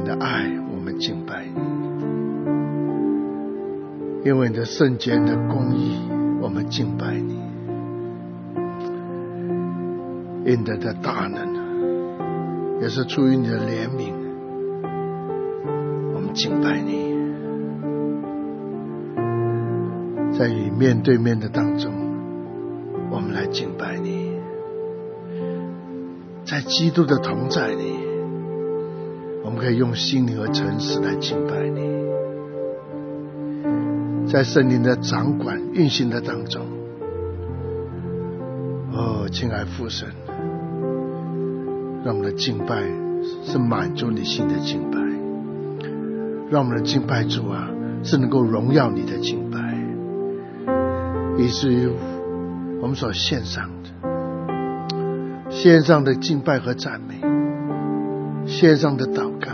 的爱，我们敬拜你；因为你的圣洁的公义，我们敬拜你；因你的大能，也是出于你的怜悯，我们敬拜你。在与面对面的当中，我们来敬拜你；在基督的同在里，我们可以用心灵和诚实来敬拜你；在圣灵的掌管运行的当中，亲爱父神，让我们的敬拜是满足你心的敬拜，让我们的敬拜主啊是能够荣耀你的敬拜，以至于我们所献上的敬拜和赞美，献上的祷告，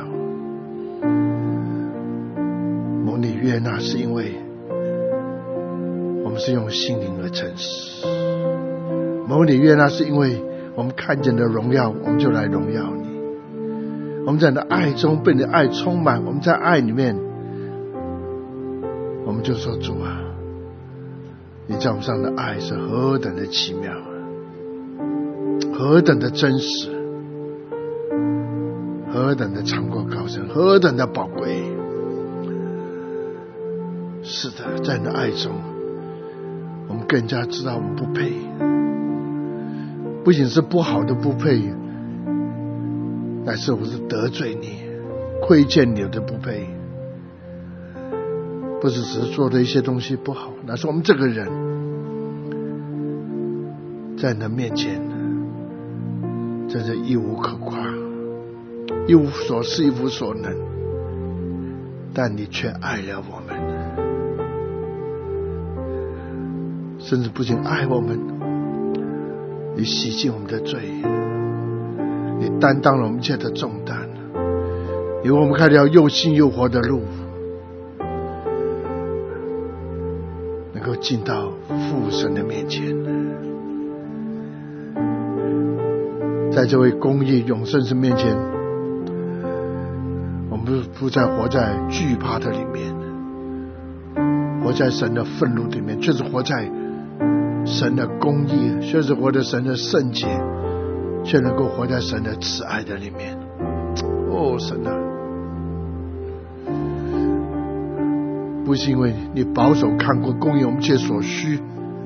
蒙你悦纳，是因为我们是用心灵和诚实；蒙你悦纳，是因为我们看见的荣耀，我们就来荣耀你。我们在你的爱中被你的爱充满，我们在爱里面，我们就说主啊，你在我们上的爱是何等的奇妙，何等的真实，何等的长过高深，何等的宝贵。是的，在你的爱中，我们更加知道我们不配，不仅是不好的不配，乃是我们是得罪你、亏欠你的不配。不只是做的一些东西不好，乃是我们这个人在你的面前真是一无可夸，一无所事，一无所能，但你却爱了我们，甚至不仅爱我们，你洗净我们的罪，你担当了我们一切的重担，你为我们开了又新又活的路，能够进到父神的面前。在这位公义永生神面前，我们不再活在惧怕的里面，活在神的愤怒里面，却是活在神的公义，却是活在神的圣洁，却能够活在神的慈爱的里面。神啊，不是因为你保守看过供应我们一切所需，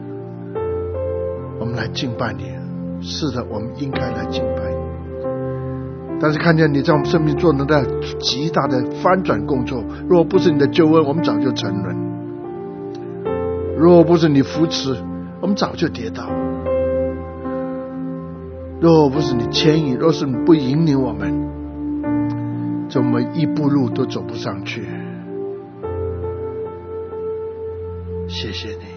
我们来敬拜你。是的，我们应该来敬拜你，但是看见你在我们生命做的那极大的翻转工作，若不是你的救恩，我们早就沉沦；若不是你扶持，我们早就跌倒；若不是你牵引，若是你不引领我们，就我们一步路都走不上去。谢谢你，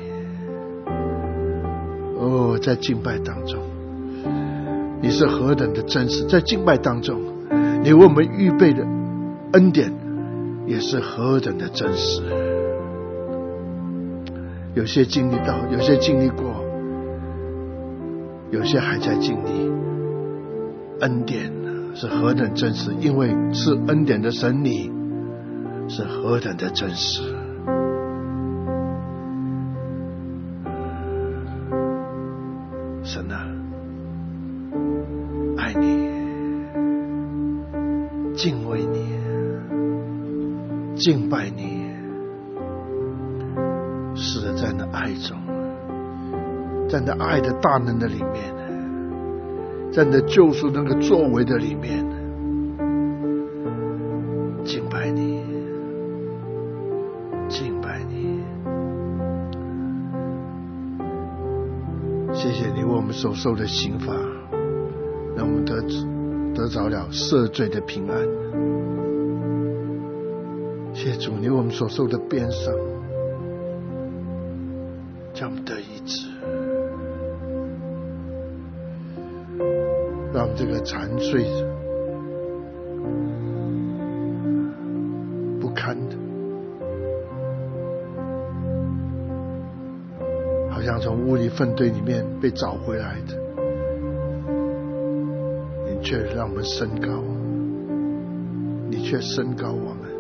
在敬拜当中你是何等的真实，在敬拜当中你为我们预备的恩典也是何等的真实。有些经历到，有些经历过，有些还在经历。恩典是何等真实，因为是恩典的神，你是何等的真实。神啊，爱你，敬畏你，敬拜你。是的，在那爱中，在那爱的大能的里面，在你的救赎那个作为的里面，敬拜你，敬拜你。谢谢你为我们所受的刑罚，让我们得着了赦罪的平安。谢主，你为我们所受的鞭伤，叫我们得医治，让我们这个残碎不堪的，好像从污泥粪堆里面被找回来的，你却让我们升高， 你却升高我们，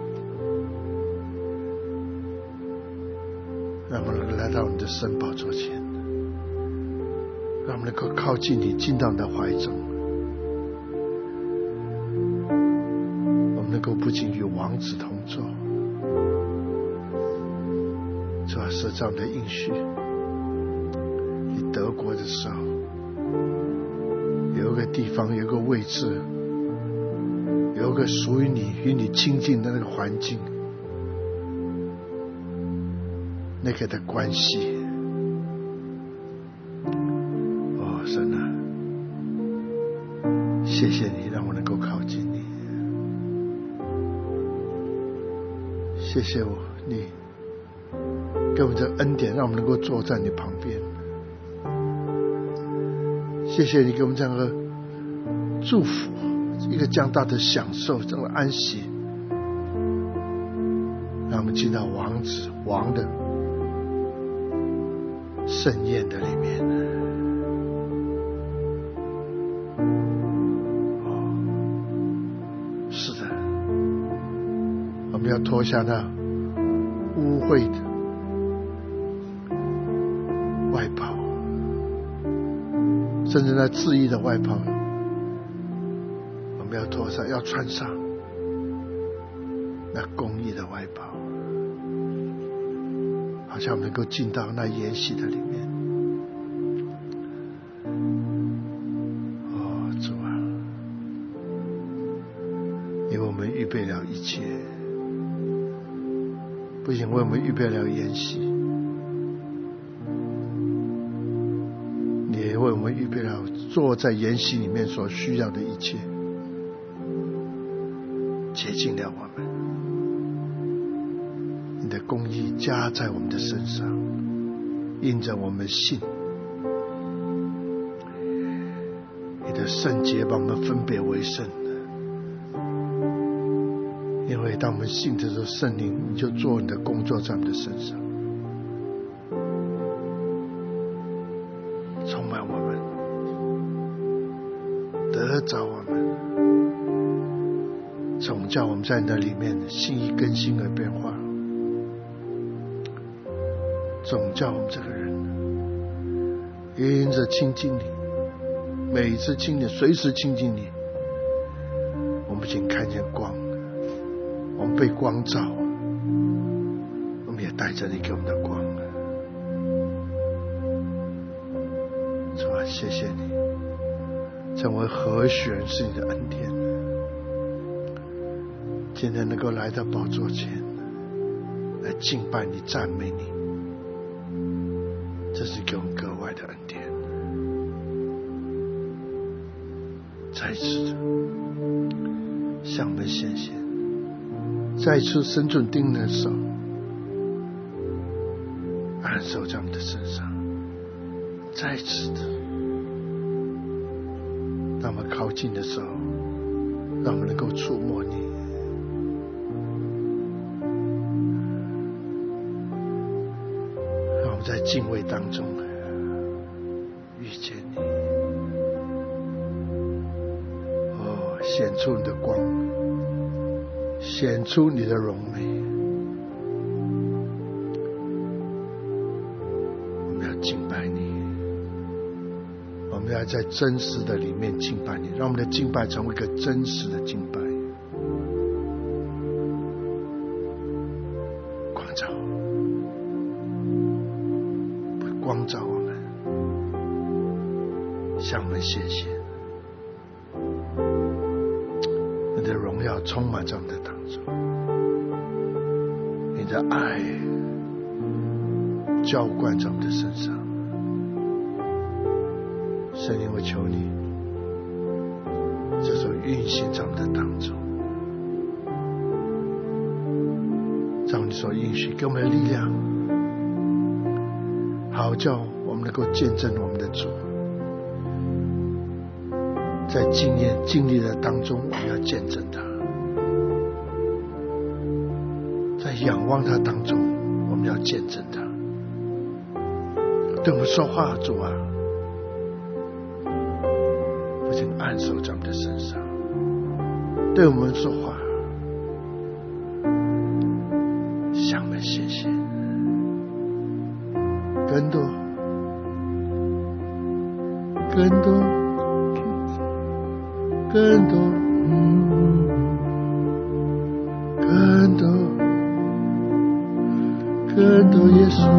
让我们来到你的圣宝座前，让我们能够靠近你，进到你的怀中。我们能够不仅与王子同坐，主要是这样的应许。你得国的时候，有一个地方，有一个位置，有一个属于你与你亲近的那个环境，那个的关系。哦，神啊，谢谢你让我能够靠近你，谢谢你给我们这恩典，让我们能够坐在你旁边。谢谢你给我们这样的祝福，一个这样大的享受，这样的安息，让我们进到王的盛宴的里面。是的，我们要脱下那污秽的外袍，甚至那自义的外袍，我们要脱下，要穿上那公义的外袍，好像我们能够进到那筵席的里面。哦，主啊，你为我们预备了一切，不仅为我们预备了筵席，你也为我们预备了坐在筵席里面所需要的一切，洁净了我们。你的公义加在我们的身上，印着我们信。你的圣洁把我们分别为圣，因为当我们信的时候，圣灵你就做你的工作在我们的身上，充满我们，得着我们，总叫我们在那里面心意更新而变化，总叫我们这个人因着亲近你，每一次亲近，随时亲近你，我们不仅看见光，我们被光照，我们也带着你给我们的光。主啊，谢谢你成为何许人是你的恩典，今天能够来到宝座前来敬拜你，赞美你，这是给我们格外的恩典。再次向我们显现，再次伸出丁的手，按手在我们的身上，再次的当我们靠近的时候，让我们能够触摸你，让我们在敬畏当中遇见你。哦，显出你的光，显出你的荣美。我们要敬拜你，我们要在真实的里面敬拜你，让我们的敬拜成为一个真实的敬拜。光照，光照我们，向我们显现。你的荣耀充满在我们的当中，你的爱浇灌在我们的身上。圣灵，我求你这时候运行在我们的当中，照你所应许给我们的力量，好叫我们能够见证我们的主，在经历的当中，我们要见证他；在仰望他当中，我们要见证他。对我们说话，主啊，不仅按手在我们的身上；对我们说话， 更多，更多耶稣，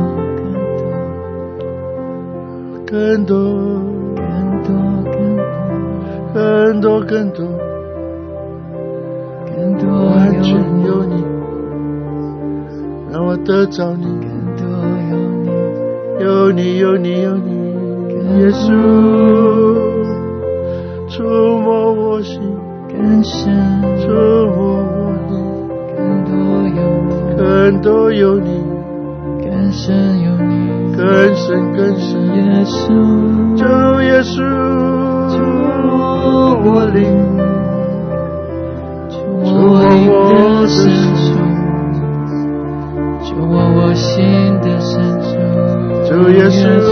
更多，更多，更多，完全有你，让我得着你，有你，有你，有你，耶稣，触摸我心，更深，触摸我灵，更多有你，更深有你，更深更深，耶稣，主耶稣，触摸我灵，触摸我的深处，触摸我心的深处，主耶稣，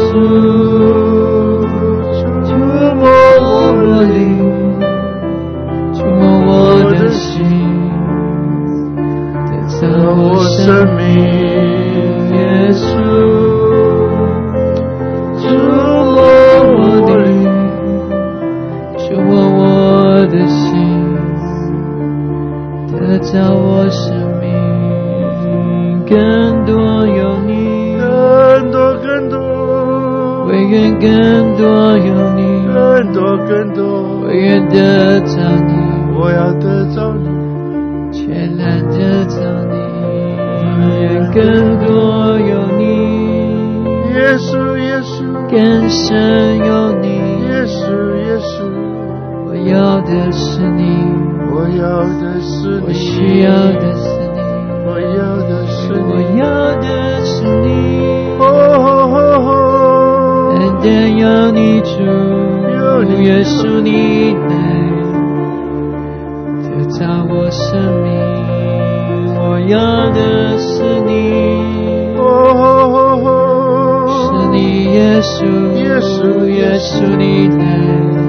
触摸我灵，触摸我的心，得着我生命，耶稣，触摸我灵，触摸我的心，得着我生命，更多有你，更多更多，唯愿更多有你，更多更多，唯愿得着你，我要得着你，全然得着你，更多有你，耶稣耶稣，更深有你，耶稣耶稣，我要的是你，我要的是你，我需要的是你，我要的是你，我要的是你，单单要你主，耶稣你来得着我生命，我要的是你，是你耶稣，耶稣耶稣你来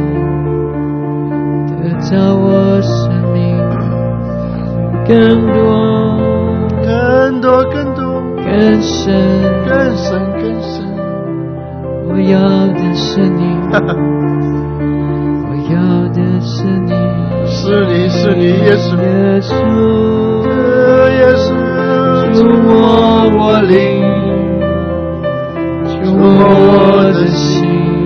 得着我生命，更多更多更多，更深更深更深，我要的是你，我要的是你，是你是你耶稣耶稣耶稣，触摸我灵，触摸我的心，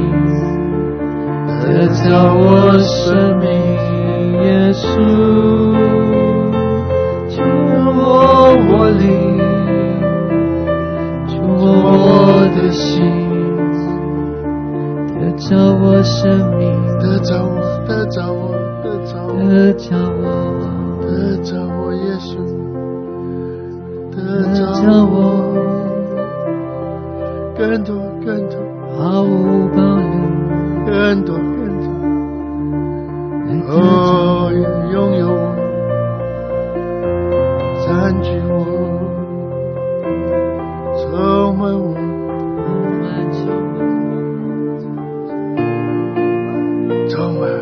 得着我生命，耶稣，触摸我灵，触摸我的心，得着我生命，得着我，得着我，得着我，得着我，得着我耶稣，得着我，更多更多，毫无保留，更多更多，哦，拥有我，占据我，充满我，充满。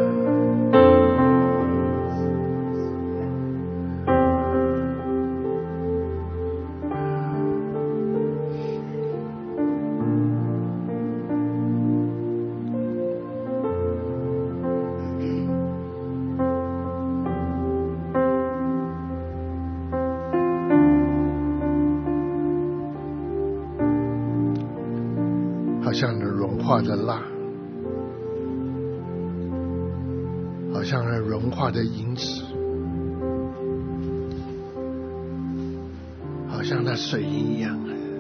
好像那融化的蜡，好像那融化的银子，好像那水银一样，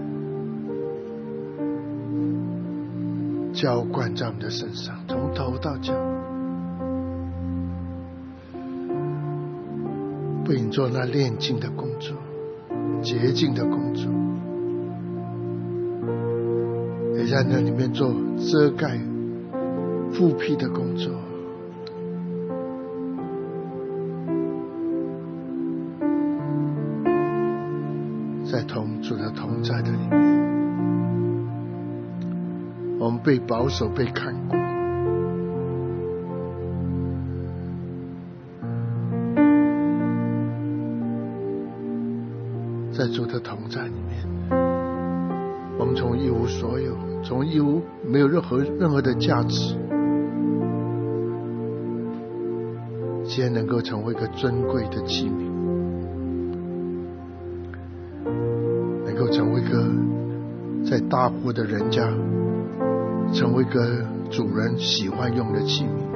浇灌在我们的身上，从头到脚，为你做那炼净的工作，洁净的工作，也在那里面做遮盖复辟的工作。在主的同在的里面，我们被保守，被看顾，在主的同在里面，我们从一无所有，从一无没有任何的价值， 今天能够成为一个尊贵的器皿，能够成为一个在大户的人家，成为一个主人喜欢用的器皿。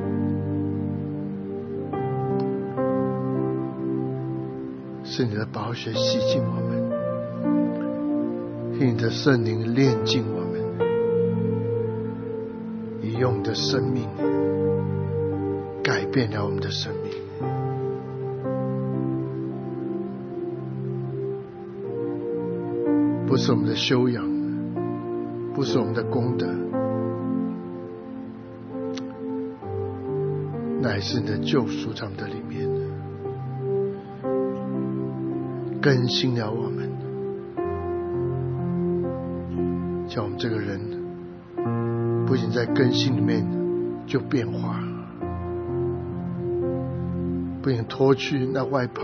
是你的宝血洗净我们，是你的圣灵炼净我们，你用你的生命改变了我们的生命。不是我们的修养，不是我们的功德，乃是你的救赎在我们的里面，更新了我们，叫我们这个人不仅在更新里面就变化，不仅脱去那外袍，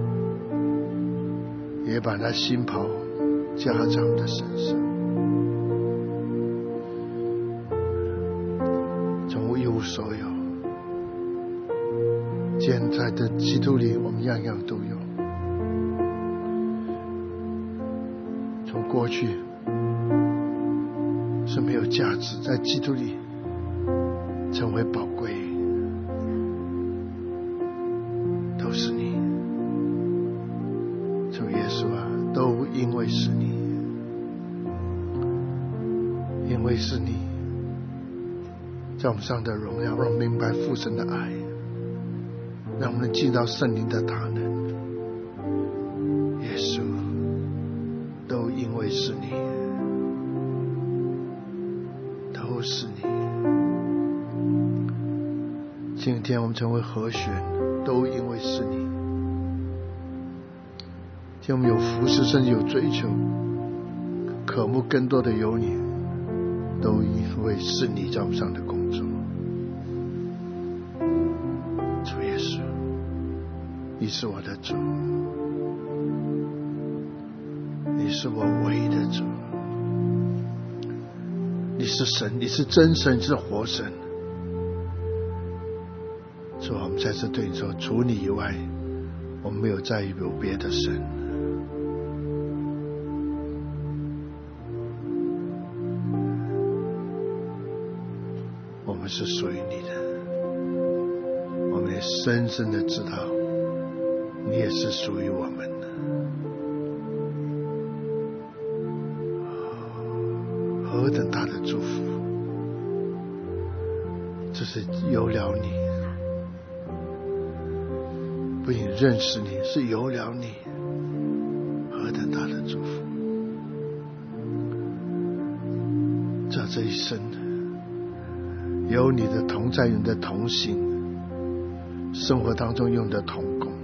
也把那新袍加在我们的身上，从一无所有，现在的基督里我们样样都有。从过去是没有价值，在基督里成为宝贵，都是你，主耶稣啊，都因为是你，因为是你在我们上的荣耀，让我们明白父神的爱，让我们进到圣灵的大能。耶稣，都因为是你，都是你。今天我们成为和弦，都因为是你。今天我们有服侍，甚至有追求，渴慕更多的有你，都因为是你在我们上的工作。主耶稣，你是我的主，你是我唯一的主，你是神，你是真神，你是活神。主，我们再次对你说，除你以外，我们没有再有别的神。我们是属于你的，我们也深深的知道，你也是属于我们的。何等大的祝福！这是有了你，不仅认识你，是有了你，何等大的祝福！在这一生，有你的同在，有你的同行，生活当中用的同工，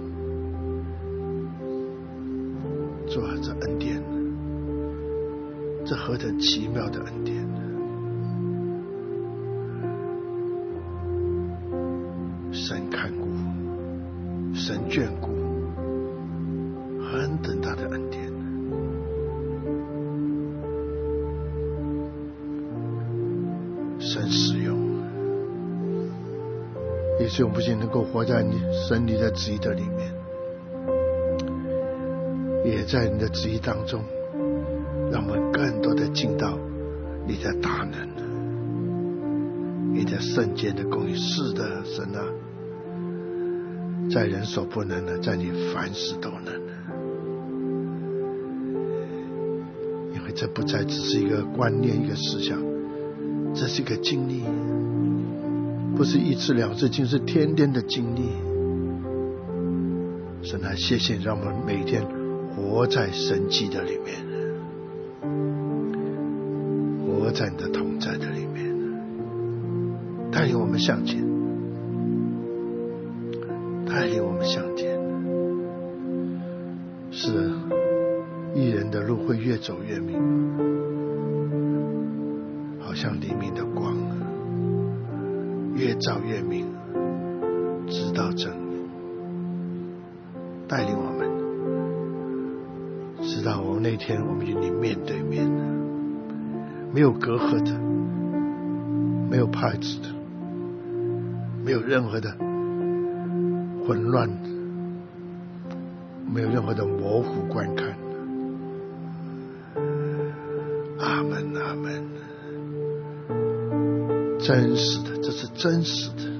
主啊，这恩典，这何等奇妙的恩典！神看顾，神眷顾，何等大的恩典！神使用，也许我们不仅能够活在你神你的旨意的里面，也在你的旨意当中，让我们更多的进到你的大能，你的圣洁的公义。是的，神啊，在人所不能的，在你凡事都能。因为这不再只是一个观念，一个思想，这是一个经历，不是一次两次，竟是天天的经历。神啊，谢谢你让我们每天活在神迹的里面，活在你的同在的里面，带领我们向前，带领我们向前。是啊，义人的路会越走越明，好像黎明的光，越照越明，直到正午。带领我们直到我们那天我们与你面对面，没有隔阂的，没有排斥的，没有任何的混乱，没有任何的模糊观看。阿们，阿们。真实的，这是真实的。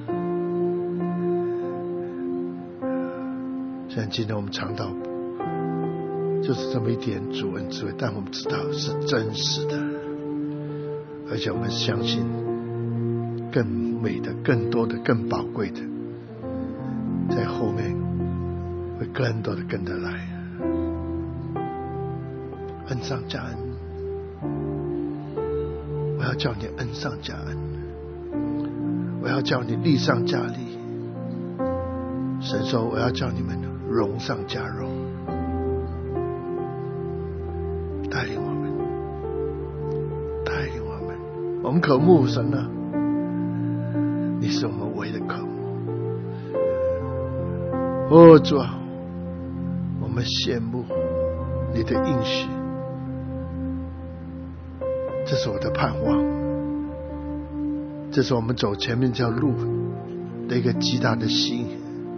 像今天我们尝到就是这么一点主恩智慧，但我们知道是真实的，而且我们相信更美的、更多的、更宝贵的在后面会更多的跟着来。恩上加恩，我要叫你恩上加恩，我要叫你力上加力。神说我要叫你们荣上加荣，带领我们，带领我们。我们渴慕神啊，你是我们唯一的渴慕。哦，主啊，我们羡慕你的应许，这是我的盼望，这是我们走前面这条路的一个极大的吸引。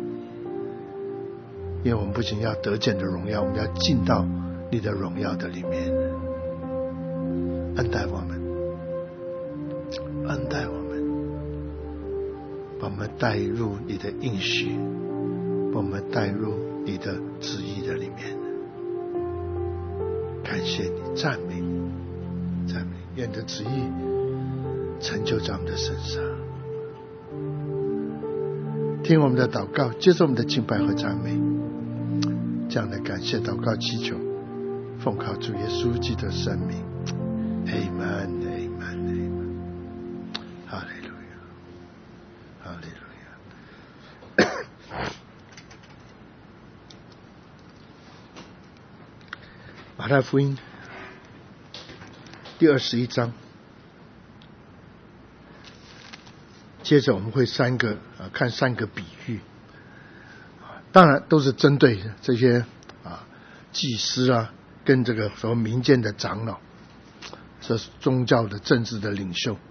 因为我们不仅要得见的荣耀，我们要进到你的荣耀的里面。恩待我们，恩待我们，把我们带入你的应许，把我们带入你的旨意的里面。感谢你，赞美你，赞美你，愿你的旨意成就在我们的身上。听我们的祷告，接受我们的敬拜和赞美，这样的感谢祷告祈求，奉靠主耶稣基督的圣名。 Amen Amen Amen 哈利路亚哈利路亚。马太福音第21章，接着我们会看三个比喻，当然都是针对这些祭司啊，跟这个什么民间的长老，这是宗教的政治的领袖。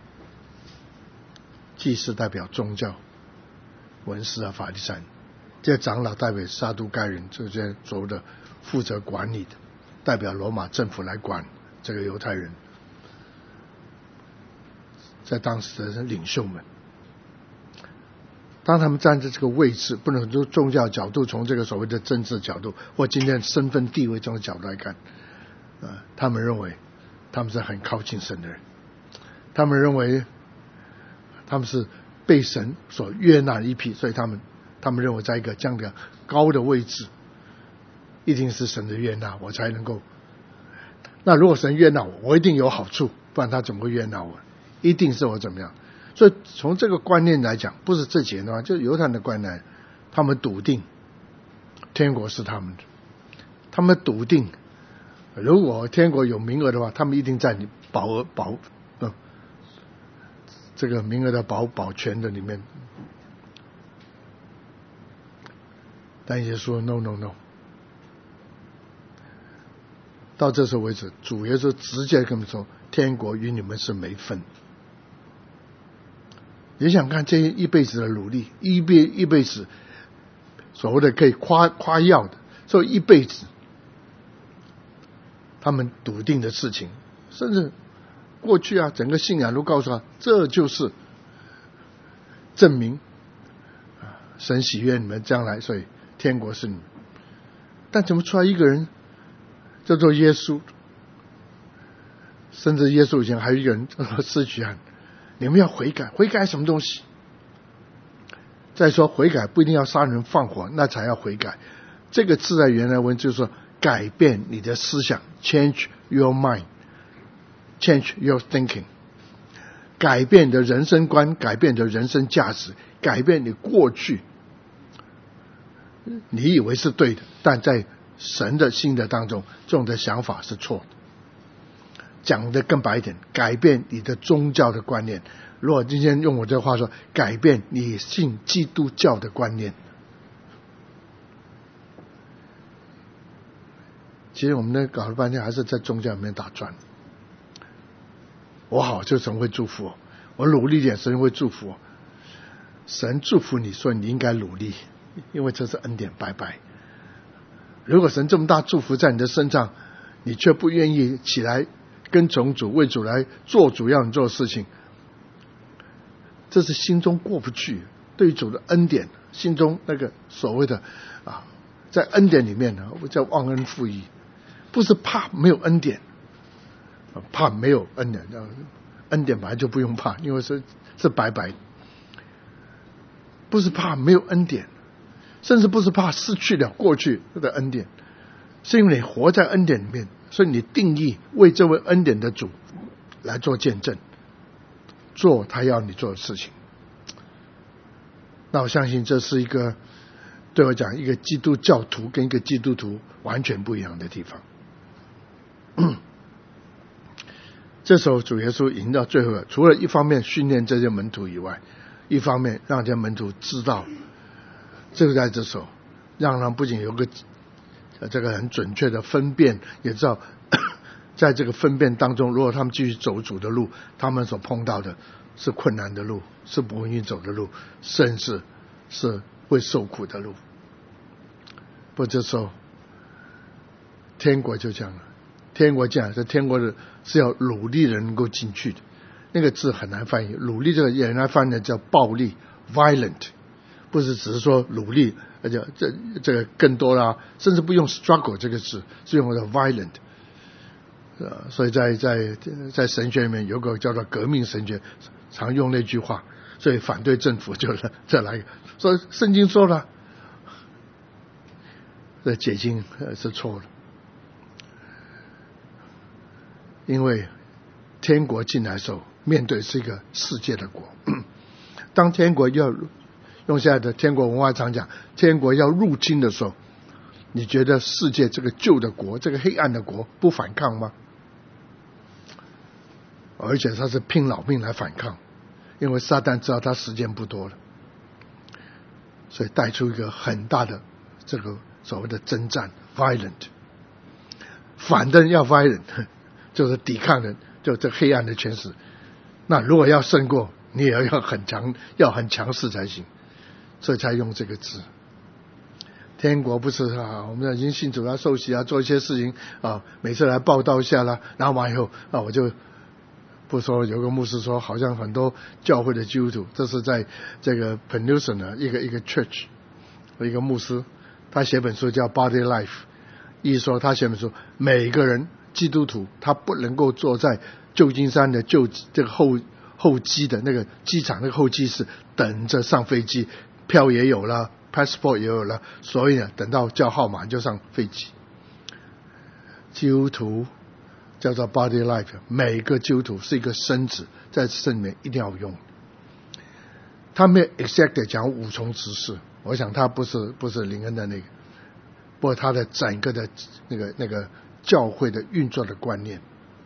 祭司代表宗教，文士啊、法利赛人，这些长老代表撒都该人，这些所谓的负责管理的，代表罗马政府来管这个犹太人，在当时的领袖们。当他们站在这个位置，不能从宗教角度，从这个所谓的政治角度或今天身份地位这种角度来看，他们认为他们是很靠近神的人，他们认为他们是被神所悦纳的一批，所以他们认为在一个这样的高的位置，一定是神的悦纳，我才能够。那如果神悦纳我一定有好处，不然他怎么会悦纳我？一定是我怎么样？所以从这个观念来讲，不是这几年的话，就犹太人的观念，他们笃定天国是他们的，他们笃定如果天国有名额的话，他们一定在你这个名额的保全的里面。但耶稣说 no no no， 到这时候为止，主耶稣直接跟他们说，天国与你们是没分。你想看这一辈子的努力，一辈子所谓的可以夸耀的，所以一辈子他们笃定的事情，甚至过去整个信仰都告诉他，这就是证明神喜悦你们将来，所以天国是你们。但怎么出来一个人叫做耶稣，甚至耶稣以前还有一个人叫做施洗约翰，你们要悔改，悔改什么东西？再说悔改不一定要杀人放火，那才要悔改。这个字在原来文就是说改变你的思想， change your mind， change your thinking， 改变你的人生观，改变你的人生价值，改变你过去你以为是对的，但在神的心的当中，这种的想法是错的。讲得更白一点，改变你的宗教的观念。如果今天用我这话说，改变你信基督教的观念。其实我们搞了半天还是在宗教里面打转。我好就神会祝福我，我努力一点神会祝福我。神祝福你，所以你应该努力， 因为这是恩典白白。如果神这么大祝福在你的身上，你却不愿意起来跟从主，为主来做主要你做的事情，这是心中过不去。对主的恩典，心中那个所谓的在恩典里面呢，叫忘恩负义，不是怕没有恩典，怕没有恩典，恩典本来就不用怕，因为是白白，不是怕没有恩典，甚至不是怕失去了过去的恩典，是因为你活在恩典里面，所以你定义为这位恩典的主来做见证，做他要你做的事情。那我相信这是一个对我讲一个基督教徒跟一个基督徒完全不一样的地方。这时候主耶稣已经到最后了，除了一方面训练这些门徒以外，一方面让这些门徒知道，这个在这时候让他们不仅有个这个很准确的分辨，也知道在这个分辨当中，如果他们继续走主的路，他们所碰到的是困难的路，是不愿意走的路，甚至是会受苦的路。不过这时候天国就这样了，天国这样，这天国的是要努力的人能够进去的。那个字很难翻译，努力这个也难翻译叫暴力 violent， 不是只是说努力，而且这个更多啦，甚至不用 struggle 这个字，是用的 violent。所以在神学里面有个叫做革命神学，常用那句话，所以反对政府就再来说圣经说了，这解经是错的。因为天国进来的时候，面对是一个世界的国。当天国要用现在的天国文化常讲，天国要入侵的时候，你觉得世界这个旧的国，这个黑暗的国不反抗吗？而且他是拼老命来反抗，因为撒旦知道他时间不多了，所以带出一个很大的这个所谓的征战 violent， 反的人要 violent， 就是抵抗人，就这黑暗的权势。那如果要胜过，你也要很强，要很强势才行，所以才用这个字。天国不是我们已经信主受洗做一些事情每次来报道一下啦，然后完以后我就不说。有个牧师说，好像很多教会的基督徒，这是在这个 Penusson 的一个 church， 一个牧师，他写本书叫 Body Life， 意思说他写本书，每个人基督徒他不能够坐在旧金山的这个候机的那个机场那个候机室等着上飞机，票也有了，passport 也有了，所以呢，等到叫号码就上飞机。基督徒叫做 body life， 每个基督徒是一个身子，在圣里面一定要用。他没有 exactly 讲五重职事，我想他不是灵恩的那个，不过他的整个的那个教会的运作的观念，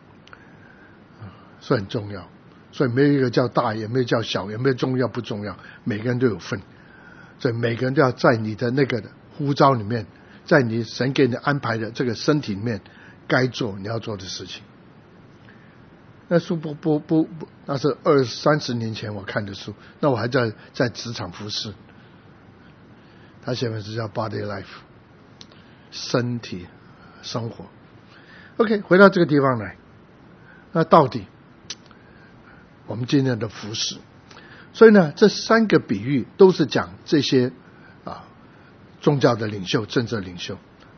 所以很重要。所以没有一个叫大，也没有叫小，也没有重要不重要，每个人都有份。所以每个人都要在你的那个呼召里面，在你神给你安排的这个身体里面，该做你要做的事情。那书不，那是20-30年前我看的书，那我还在职场服侍。他写的是叫 Body Life， 身体生活。OK， 回到这个地方来，那到底我们今天的服侍，所以呢，这三个比喻都是讲这些宗教的领袖、政治领袖，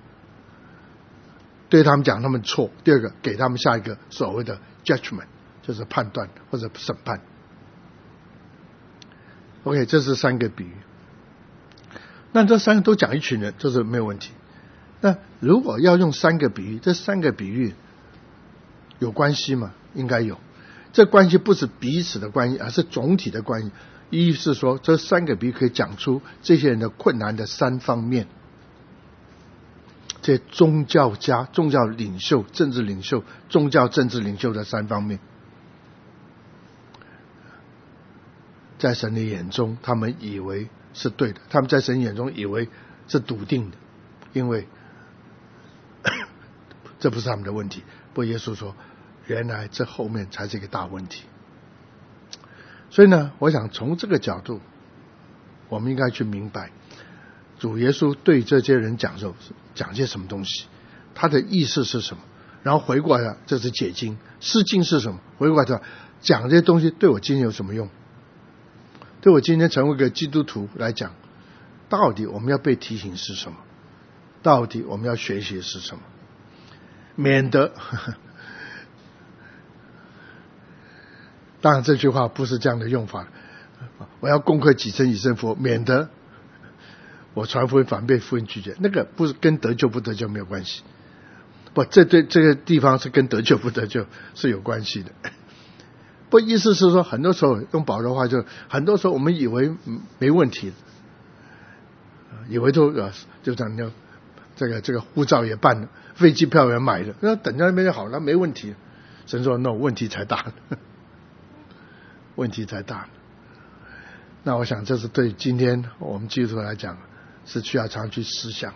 对他们讲他们错。第二个，给他们下一个所谓的 judgment， 就是判断或者审判。OK， 这是三个比喻。那这三个都讲一群人，这是没有问题。那如果要用三个比喻，这三个比喻有关系吗？应该有。这关系不是彼此的关系，而是总体的关系。意思是说，这三个比喻可以讲出这些人的困难的三方面。这些宗教家、宗教领袖、政治领袖、宗教政治领袖的三方面，在神的眼中，他们以为是对的；他们在神眼中以为是笃定的，因为这不是他们的问题。不过耶稣说，原来这后面才是一个大问题。所以呢，我想从这个角度，我们应该去明白， 主耶稣对这些人讲些什么东西，他的意思是什么，然后回过来这是解经，释经是什么，回过来讲这些东西对我今天有什么用，对我今天成为一个基督徒来讲，到底我们要被提醒是什么，到底我们要学习是什么，免得当然这句话不是这样的用法，我要攻克己身以身佛，免得我传福音反被福音拒绝，那个不是跟得救不得救没有关系，不，这对这个地方是跟得救不得救是有关系的。不，意思是说很多时候用保罗话，就很多时候我们以为没问题，以为就这样，这个护照也办了，飞机票也买了，那等在那边就好了，没问题。神说 no， 问题才大，问题才大。那我想这是对今天我们基督徒来讲是需要常去思想。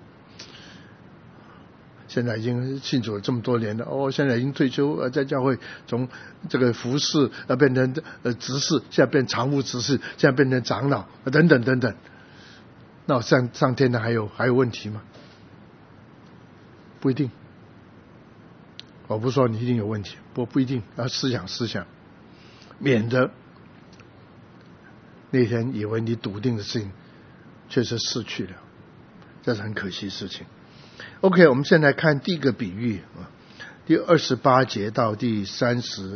现在已经信主了这么多年了，现在已经退休，在教会从这个服侍变成执事，现在变常务执事，现在变成长老等等等等。那我上天的还有问题吗？不一定。我不是说你一定有问题，不一定，要思想，免得那天以为你笃定的事情确实失去了，这是很可惜的事情。OK， 我们现在看第一个比喻，第28节到第32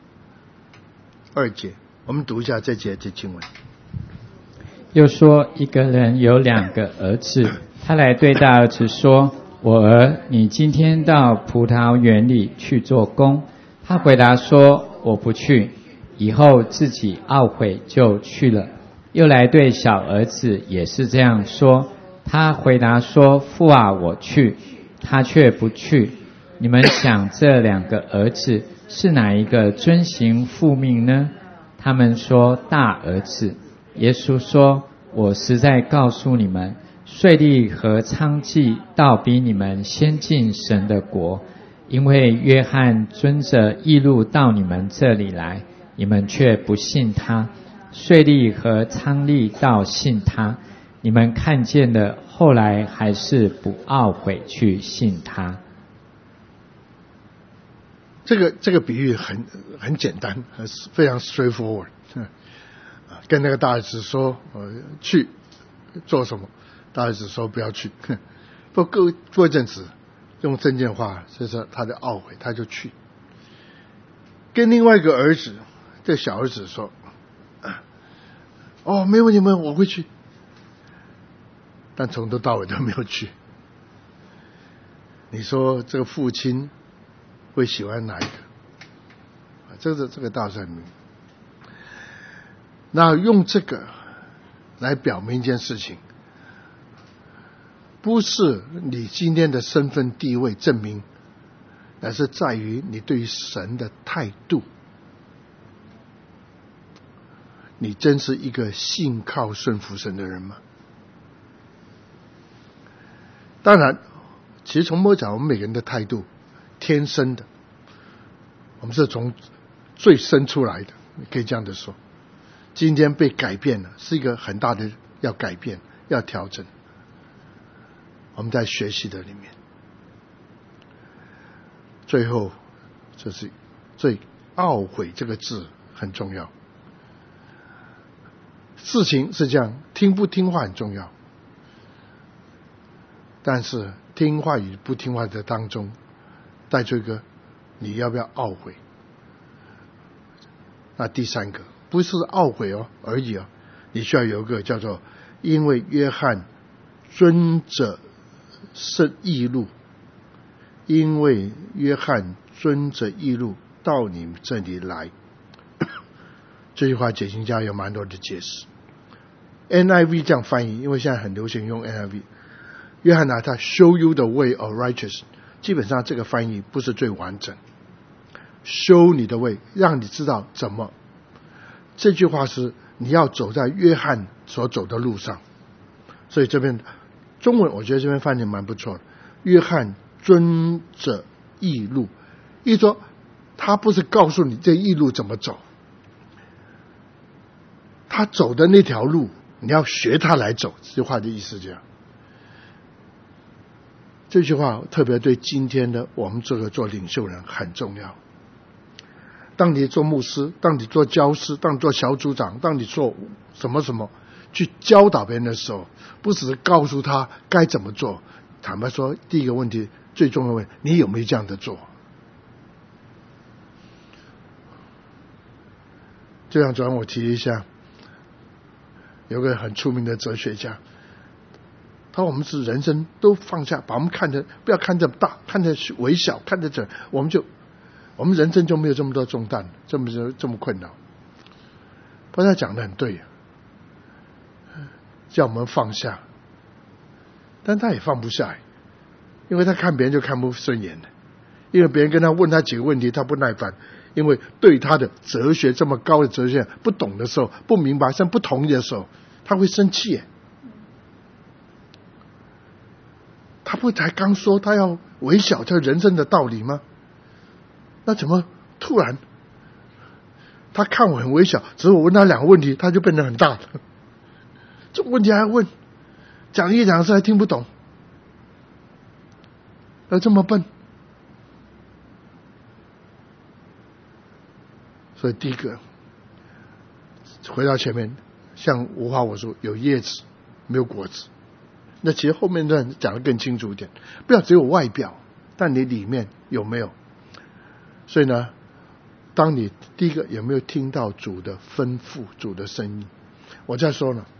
节，我们读一下这节的经文。 又说，一个人有2个儿子，他来对大儿子说：“我儿，你今天到葡萄园里去做工。”他回答说：“我不去。”以后自己懊悔就去了。又来对小儿子也是这样说，他回答说：“父啊，我去。”他却不去。你们想这2个儿子是哪一个遵行父命呢？他们说大儿子。耶稣说：“我实在告诉你们，税吏和娼妓倒比你们先进神的国。因为约翰遵着义路到你们这里来，你们却不信他；税吏和娼吏倒信他，你们看见了，后来还是不懊悔去信他。” 这个比喻很简单，非常 straightforward。跟那个大儿子说去做什么，大儿子说不要去。不过一阵子用真正话就是他的懊悔，他就去。跟另外一个儿子，这小儿子说：“没问题，我会去。”但从头到尾都没有去。你说这个父亲会喜欢哪一个？这个倒是很明。那用这个来表明一件事情，不是你今天的身份地位证明，而是在于你对于神的态度。你真是一个信靠顺服神的人吗？当然，其实从某讲，我们每个人的态度天生的，我们是从最深出来的，可以这样的说。今天被改变了，是一个很大的要改变，要调整。我们在学习的里面，最后就是最懊悔这个字很重要。事情是这样，听不听话很重要，但是听话与不听话的当中，带出一个你要不要懊悔。那第3个不是懊悔而已你需要有一个叫做因为约翰遵着义路，因为约翰遵着义路到你们这里来。这句话解经家有蛮多的解释。NIV 这样翻译，因为现在很流行用 NIV。约翰他 show you the way of righteous， 基本上这个翻译不是最完整。show 你的 way， 让你知道怎么。这句话是你要走在约翰所走的路上。所以这边中文我觉得这边翻译蛮不错的。约翰遵着义路，意思说他不是告诉你这义路怎么走，他走的那条路你要学他来走。这句话的意思这样。这句话特别对今天的我们这个做领袖人很重要。当你做牧师，当你做教师，当你做小组长，当你做什么什么去教导别人的时候，不只是告诉他该怎么做。坦白说，第一个问题，最重要的问题，你有没有这样的做？就像昨天我提一下，有个很出名的哲学家，他说我们是人生都放下，把我们看得不要看得大，看得微小，看得整，我们人生就没有这么多重担，这么困扰。不过他讲得很对，叫我们放下，但他也放不下，因为他看别人就看不顺眼了，因为别人跟他问他几个问题，他不耐烦，因为对他的哲学这么高的哲学不懂的时候，不明白甚至不同意的时候，他会生气。他不才刚说他要微小这人生的道理吗？那怎么突然他看我很微小，只是我问他两个问题他就变得很大了？这个问题还要问，讲一两次还听不懂，要这么笨？所以第一个回到前面，像无花果树有叶子没有果子，那其实后面段讲得更清楚一点，不要只有外表，但你里面有没有？所以呢，当你第一个有没有听到主的吩咐，主的声音？我再说呢，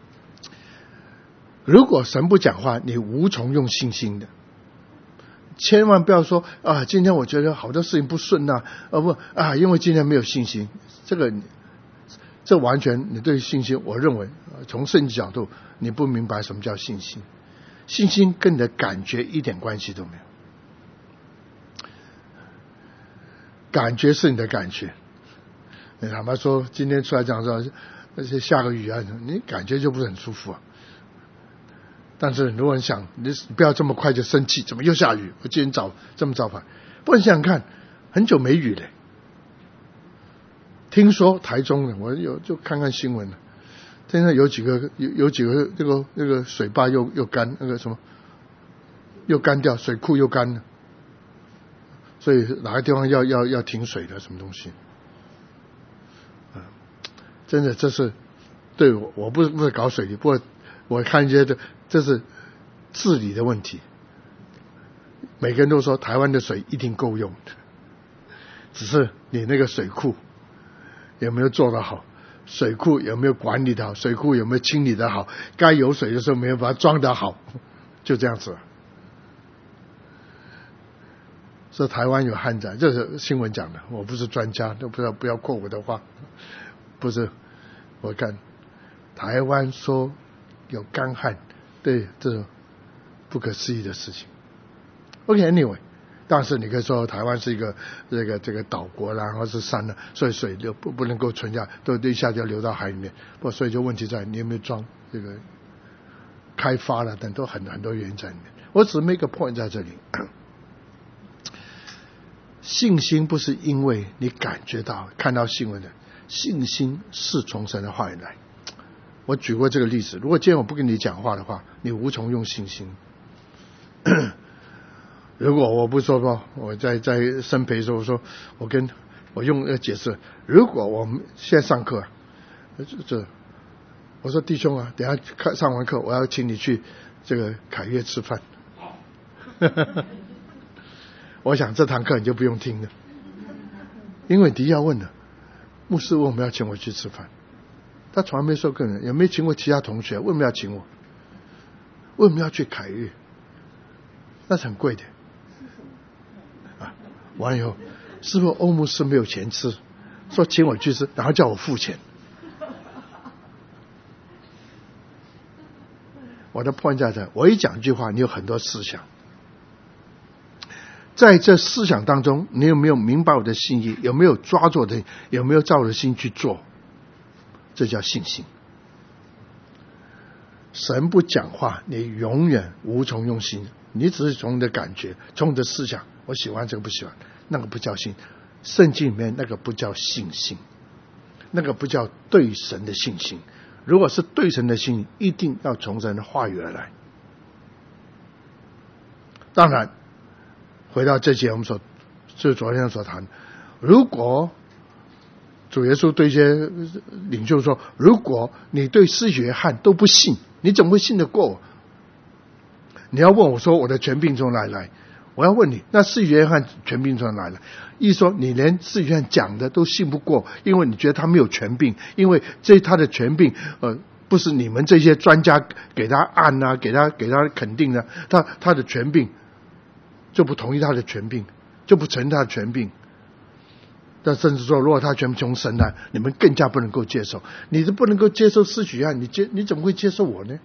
如果神不讲话，你无从用信心的。千万不要说啊，今天我觉得好多事情不顺啊，因为今天没有信心。这完全你对信心，我认为从圣经角度，你不明白什么叫信心。信心跟你的感觉一点关系都没有。感觉是你的感觉，你坦白说，今天出来讲说，而且下个雨啊，你感觉就不是很舒服啊。但是如果你想，你不要这么快就生气，怎么又下雨？我今天这么早盘，不然想想看，很久没雨了。听说台中的，我就看看新闻了，现在有几个那个水坝又干，那个什么又干掉，水库又干了。所以哪个地方要停水的什么东西？真的这是对我不是搞水利，不过我看一些这是治理的问题。每个人都说台湾的水一定够用，只是你那个水库有没有做得好，水库有没有管理得好，水库有没有清理得好，该有水的时候没有把它装得好，就这样子。说台湾有旱灾，这是新闻讲的，我不是专家，都不要quote我的话，不是。我看台湾说有干旱，对，这种不可思议的事情。OK，anyway， 但是你可以说台湾是一个这个岛国啦，然后是山了，所以水就不能够存下，都一下就要流到海里面。不，所以就问题在你有没有装这个开发了等，都很多原因在里面。我只 make a point 在这里。信心不是因为你感觉到看到新闻的，信心是从神的话语来。我举过这个例子，如果今天我不跟你讲话的话，你无从用信心。如果我不说我在生培的时候，我用解释，如果我们现在上课，我说弟兄啊，等一下上完课我要请你去这个凯悦吃饭。我想这堂课你就不用听了，因为迪要问了，牧师为什么要请我去吃饭？他从来没说个人，也没请过其他同学，为什么要请我？为什么要去凯悦？那是很贵的啊！完了以后，是不是欧牧师没有钱吃，说请我去吃，然后叫我付钱？我的 point 在这，我一讲一句话，你有很多思想。在这思想当中，你有没有明白我的心意？有没有抓住我的？有没有照我的心去做？这叫信心。神不讲话，你永远无从用心。你只是从你的感觉，从你的思想，我喜欢这个不喜欢，那个不叫信。圣经里面那个不叫信心，那个不叫对神的信心， 如果是对神的心意，一定要从神的话语而来。当然回到这节我们就昨天所谈，如果主耶稣对一些领袖说，如果你对施洗约翰都不信，你怎么会信得过我？你要问我说我的权柄从哪里来，我要问你，那施洗约翰权柄从哪里来？意思说你连施洗约翰讲的都信不过，因为你觉得他没有权柄，因为他的权柄不是你们这些专家给他按啊，给他肯定的，他的权柄就不同意他的权柄，就不承认他的权柄。但甚至说，如果他全部从神来，你们更加不能够接受。你都不能够接受施洗约翰，你怎么会接受我呢？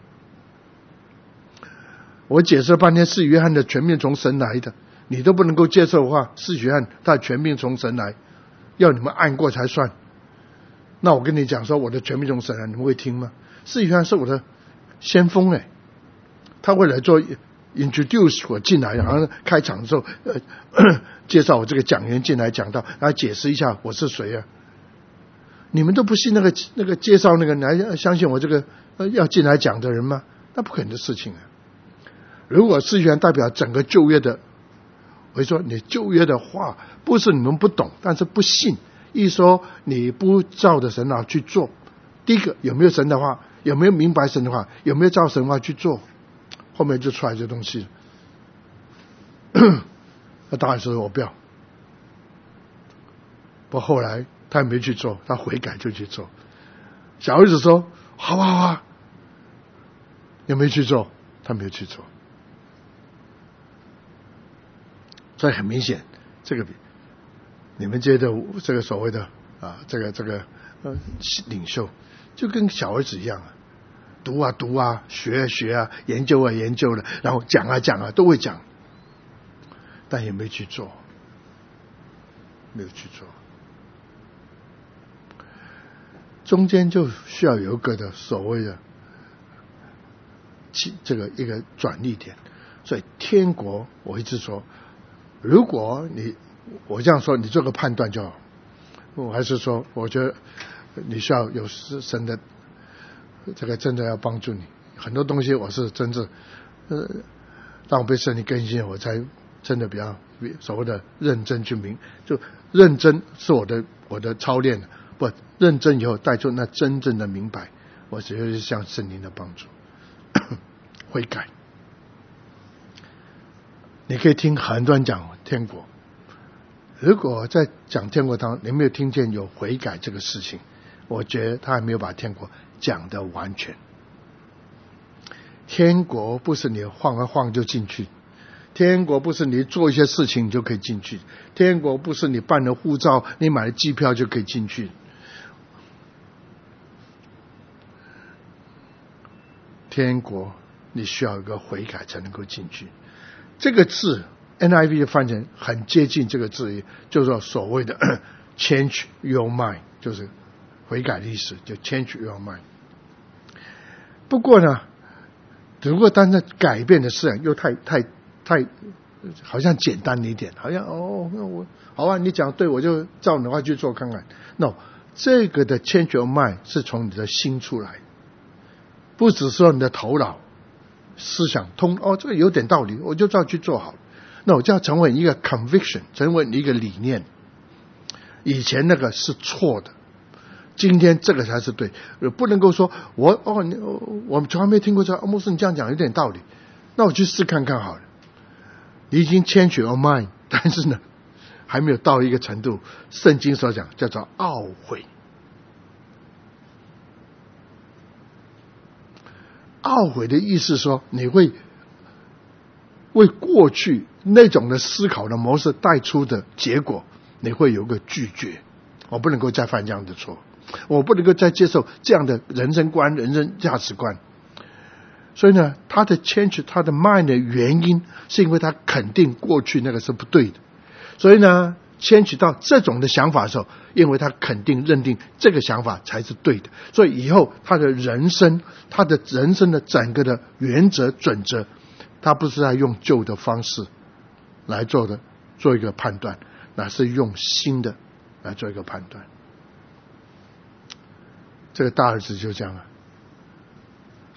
我解释了半天，施洗约翰的权柄从神来的，你都不能够接受的话，施洗约翰他的权柄从神来，要你们按过才算。那我跟你讲说，我的权柄从神来，你们会听吗？施洗约翰是我的先锋他会来做introduce 我进来，然后开场的时候介绍我这个讲员进来讲到，然后解释一下我是谁啊。你们都不信那个介绍那个，你还相信我这个要进来讲的人吗？那不可能的事情啊。如果施洗约翰代表整个旧约的，我说你旧约的话不是你们不懂，但是不信，一说你不照着神的话去做。第一个有没有神的话，有没有明白神的话，有没有照神的话去做，后面就出来这东西那当然是我不要。不过后来他也没去做，他悔改就去做。小儿子说好啊，有没有去做？他没有去做。所以很明显，这个你们这个所谓的这个领袖就跟小儿子一样读啊，学啊，研究啊，然后讲啊，都会讲，但也没去做，没有去做。中间就需要有一个的所谓的这个一个转捩点。所以天国我一直说，如果我这样说，你做个判断就好。我还是说，我觉得你需要有神的这个真的要帮助你。很多东西我是真正当我被圣灵更新，我才真的比较所谓的认真去就认真是我的操练，不认真以后带出那真正的明白，我只是向圣灵的帮助悔改。你可以听很多人讲天国，如果在讲天国当中你没有听见有悔改这个事情，我觉得他还没有把天国讲得完全。天国不是你晃一晃就进去，天国不是你做一些事情你就可以进去，天国不是你办了护照你买了机票就可以进去。天国你需要一个悔改才能够进去。这个字 NIV 的翻成很接近这个字，就是所谓的change your mind， 就是悔改的意思，就 change your mind。 不过呢，如果单单改变的思想又太好像简单了一点，好像好啊，你讲对，我就照你的话去做看看。 No， 这个的 change your mind 是从你的心出来，不只是说你的头脑思想通这个有点道理，我就照去做好。那我就要成为一个 conviction， 成为一个理念。以前那个是错的，今天这个才是对。不能够说我从来没听过这牧师你这样讲有点道理，那我去试看看好了。你已经 change your mind， 但是呢还没有到一个程度，圣经所讲叫做懊悔。懊悔的意思说，你会为过去那种的思考的模式带出的结果，你会有个拒绝。我不能够再犯这样的错，我不能够再接受这样的人生观、人生价值观。所以呢，他的 change 他的 mind 的原因是因为他肯定过去那个是不对的。所以呢change到这种的想法的时候，因为他肯定认定这个想法才是对的，所以以后他的人生的整个的原则准则，他不是在用旧的方式来做一个判断，那是用新的来做一个判断。这个大儿子就这样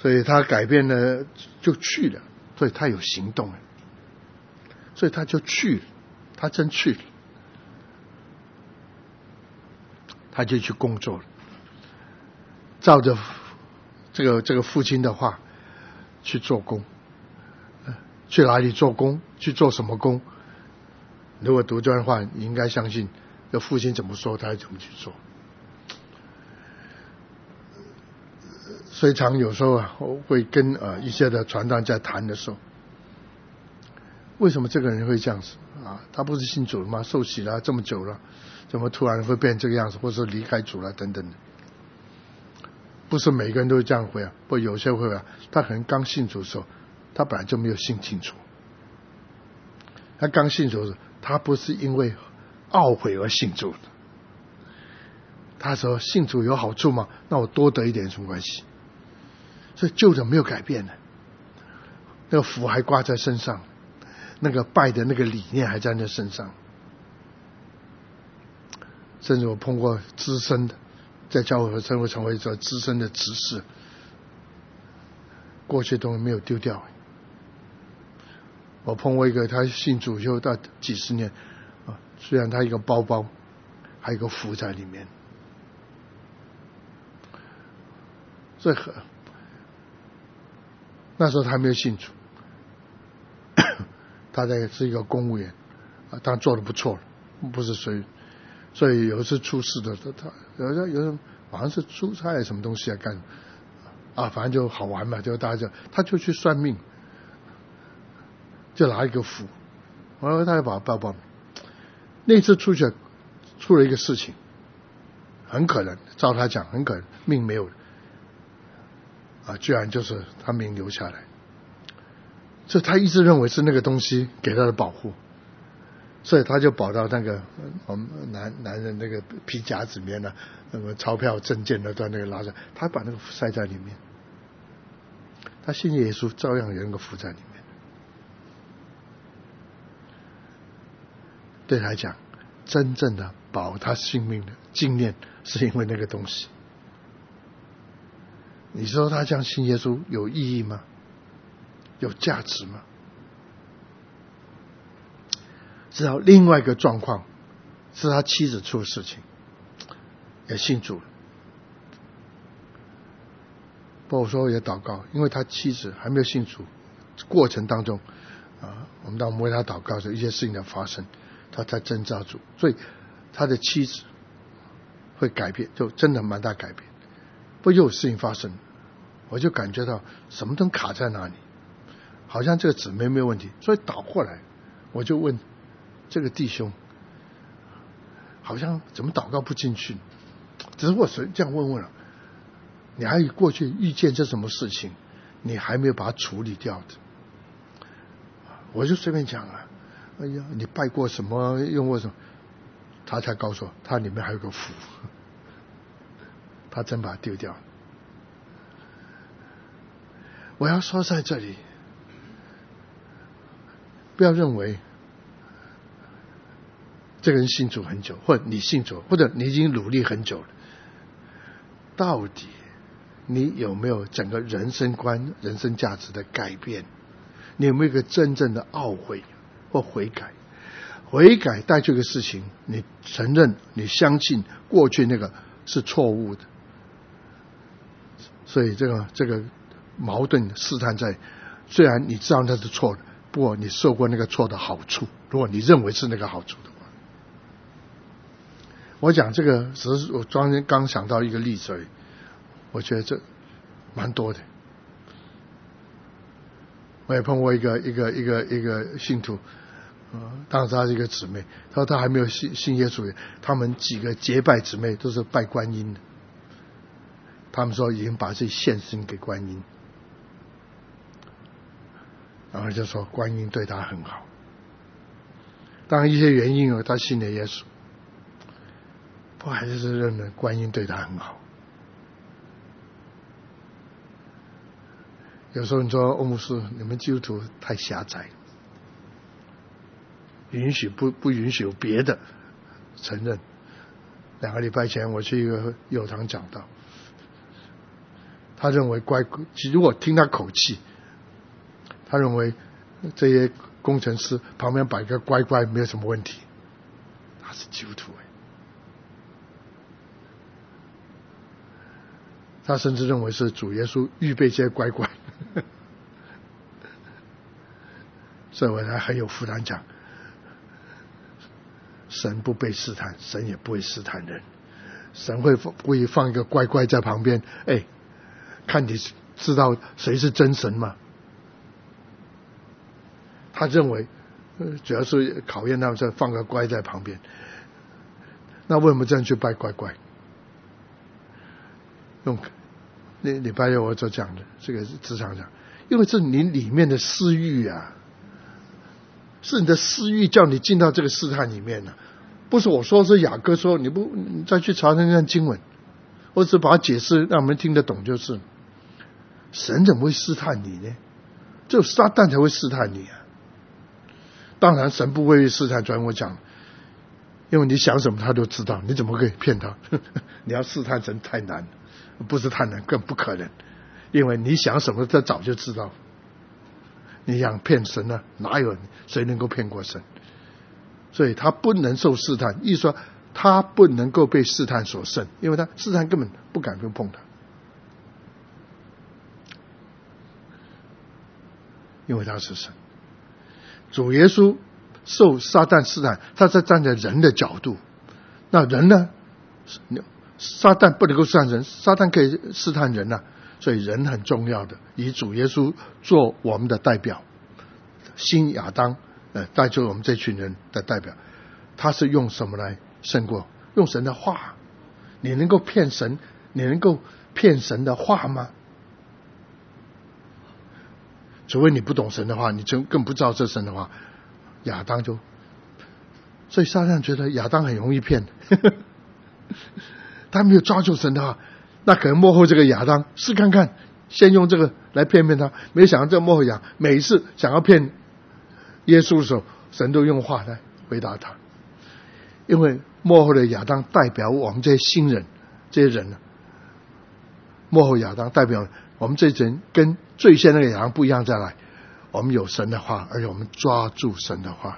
所以他改变了就去了，所以他有行动了，所以他就去了，他真去了，他就去工作了，照着这个父亲的话去做工。去哪里做工？去做什么工？如果读这段话，你应该相信，这父亲怎么说，他怎么去做。所以常有时候我会跟一些的传道在谈的时候，为什么这个人会这样子啊？他不是信主了吗？受洗了这么久了，怎么突然会变这个样子，或者说离开主了等等的？不是每个人都会这样回啊，不有些会啊，他可能刚信主的时候，他本来就没有信清楚。他刚信主的时候，他不是因为懊悔而信主的。他说信主有好处吗？那我多得一点有什么关系？所以旧的没有改变的，那个福还挂在身上，那个拜的那个理念还在那身上。甚至我碰过资深的，在教会生活成为一个资深的执事，过去东西没有丢掉。我碰过一个，他信主以后到几十年虽然他一个包包还有一个符在里面，所以那时候他还没有信主，他是一个公务员当然做得不错了，不是所以有一次出事的，他有人好像是出差什么东西干反正就好玩嘛，就大家他就去算命，就拿一个符，然后他就把包包。那次出去出了一个事情，很可能照他讲，很可能命没有居然就是他命留下来。所以他一直认为是那个东西给他的保护，所以他就跑到那个我们男人那个皮夹子里面呢，那个钞票证件的在那个拿着，他把那个塞在里面。他信耶稣照样有那个符在里面。对他来讲，真正的保他性命的经验是因为那个东西。你说他这样信耶稣有意义吗？有价值吗？知道另外一个状况是他妻子出的事情，也信主了。不过我说也祷告，因为他妻子还没有信主，过程当中我们为他祷告的时候，一些事情的发生，他才真照主，所以他的妻子会改变，就真的蛮大改变。不又有事情发生，我就感觉到什么都卡在那里，好像这个姊妹没有问题，所以倒过来我就问这个弟兄，好像怎么祷告不进去？只是我这样问了，你还有过去遇见这什么事情，你还没有把它处理掉的？我就随便讲哎呀，你拜过什么，用过什么？他才告诉我，他里面还有个符，他真把它丢掉了。我要说在这里，不要认为这个人信主很久，或者你信主，或者你已经努力很久了，到底你有没有整个人生观、人生价值的改变？你有没有一个真正的懊悔或悔改？悔改带这个事情，你承认、你相信过去那个是错误的，所以这个矛盾试探在，虽然你知道那是错的，不过你受过那个错的好处，如果你认为是那个好处的话，我讲这个只是我刚想到一个例子而已，我觉得这蛮多的。我也碰过一个信徒，当时她是一个姊妹，她说她还没有信耶稣，他们几个结拜姊妹都是拜观音的，他们说已经把自己献身给观音，然后就说观音对她很好。当然一些原因她信了耶稣，不过还是认为观音对她很好。有时候你说欧牧师，你们基督徒太狭窄，允许不允许有别的承认。2个礼拜前我去一个友堂讲道， 他认为如果听他口气，他认为这些工程师旁边摆个乖乖没有什么问题。他是基督徒他甚至认为是主耶稣预备这些乖乖。所以我才很有负担讲，神不被试探，神也不会试探人。神会故意放一个乖乖在旁边，看你知道谁是真神吗？他认为主要是考验他们，放个乖在旁边。那为什么这样去拜乖乖？用礼拜六我所讲的这个职场讲，因为是你里面的私欲啊，是你的私欲叫你进到这个试探里面啊，不是我说，是雅各说，你再去查那段经文，我只把它解释让我们听得懂就是。神怎么会试探你呢？只有撒旦才会试探你啊！当然神不会试探，专我讲，因为你想什么他都知道，你怎么可以骗他？你要试探神太难，不是太难，更不可能，因为你想什么他早就知道。你想骗神呢？哪有谁能够骗过神？所以他不能受试探，意思说他不能够被试探所胜，因为他试探根本不敢去碰他，因为他是神。主耶稣受撒旦试探，他在站在人的角度，那人呢？撒旦不能够试探人，撒旦可以试探人啊，所以人很重要的，以主耶稣做我们的代表，新亚当带出我们这群人的代表。他是用什么来胜过？用神的话。你能够骗神？你能够骗神的话吗？除非你不懂神的话，你就更不知道这神的话。亚当就，所以撒旦觉得亚当很容易骗，他没有抓住神的话，那可能幕后这个亚当试看看，先用这个来骗他。没想到这个幕后亚每一次想要骗耶稣的时候，神都用话来回答他。因为幕后的亚当代表我们这些新人，这些人呢，幕后亚当代表我们这些人跟最先那个亚当不一样。再来，我们有神的话，而且我们抓住神的话，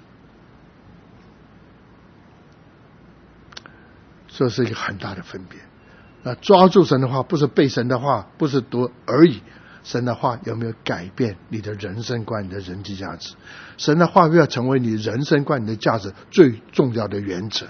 这是一个很大的分别。那抓住神的话，不是背神的话，不是读而已。神的话有没有改变你的人生观、你的人际价值？神的话要成为你人生观、你的价值最重要的原则。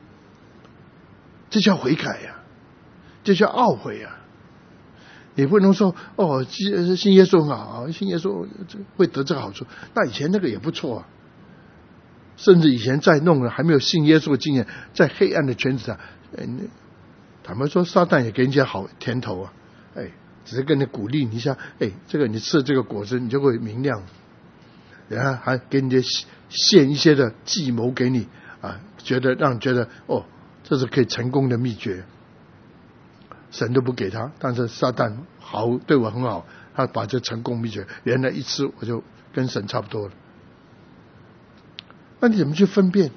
这叫悔改呀，这叫懊悔呀。你不能说信耶稣很好，信耶稣会得这个好处，那以前那个也不错啊。甚至以前在弄还没有信耶稣的经验，在黑暗的圈子上，坦白说，撒旦也给人家好甜头啊，只是跟你鼓励你一下，这个你吃这个果子，你就会明亮。然后还给你献一些的计谋给你啊，让你觉得这是可以成功的秘诀。神都不给他，但是撒旦好对我很好，他把这成功秘诀，原来一吃我就跟神差不多了。那你怎么去分辨？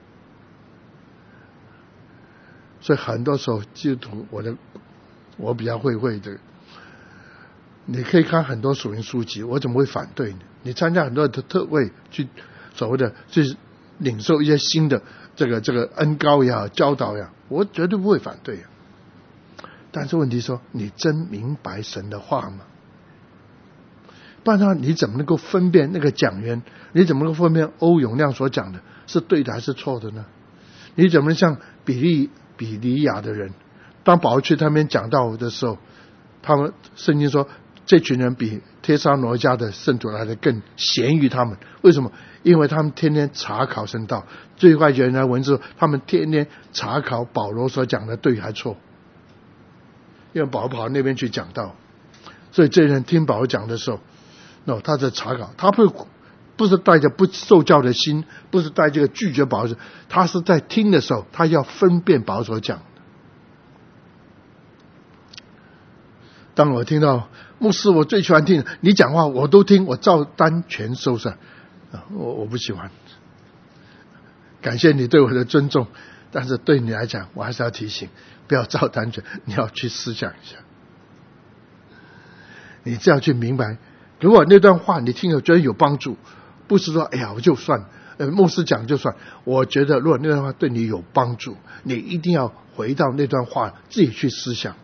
所以很多时候基督徒我比较会这个。你可以看很多属灵书籍，我怎么会反对呢？你参加很多的特会，去所谓的去领受一些新的这个恩膏也好，教导也好，我绝对不会反对。但是问题说，你真明白神的话吗？不然你怎么能够分辨那个讲员？你怎么能够分辨欧永亮所讲的是对的还是错的呢？你怎么能像比利亚的人，当保罗去他们讲道的时候，他们圣经说这群人比帖撒罗尼迦的圣徒来的更贤于他们。为什么？因为他们天天查考神道。最快原来文字，他们天天查考保罗所讲的对还错。因为保罗跑到那边去讲道，所以这人听保罗讲的时候，他在查考，他不是带着不受教的心，不是带这个拒绝保罗，他是在听的时候，他要分辨保罗所讲的。当我听到牧师，我最喜欢听你讲话，我都听，我照单全收上。我不喜欢。感谢你对我的尊重，但是对你来讲，我还是要提醒，不要照单全，你要去思想一下。 你这样去明白，如果那段话你听了觉得有帮助，不是说哎呀我就算牧师讲就算，我觉得如果那段话对你有帮助，你一定要回到那段话自己去思想。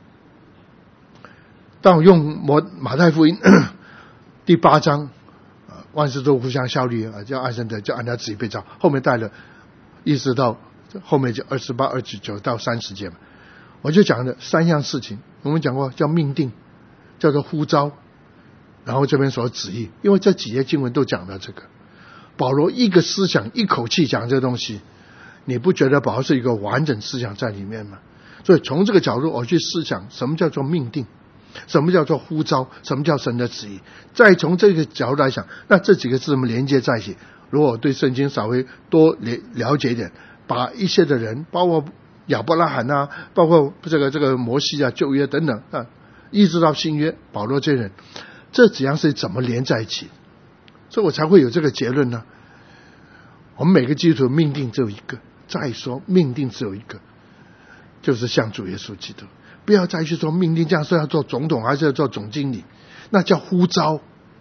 当我用马太福音第8章万事都互相效力叫爱神的就按他自己被造，后面带了意识到后面就28、29到30节嘛，我就讲了3样事情。我们讲过叫命定，叫做呼召，然后这边所旨意，因为这几节经文都讲到这个。保罗一个思想一口气讲这东西，你不觉得保罗是一个完整思想在里面吗？所以从这个角度我去思想什么叫做命定，什么叫做呼召，什么叫神的旨意，再从这个角度来想，那这几个字怎么连接在一起？如果我对圣经稍微多了解一点，把一些的人包括亚伯拉罕啊，包括这个摩西啊，旧约等等一直到新约保罗这些人，这几样是怎么连在一起？所以我才会有这个结论呢。我们每个基督徒命定只有一个，再说命定只有一个，就是像主耶稣基督。不要再去说命定这样是要做总统还是要做总经理，那叫呼召。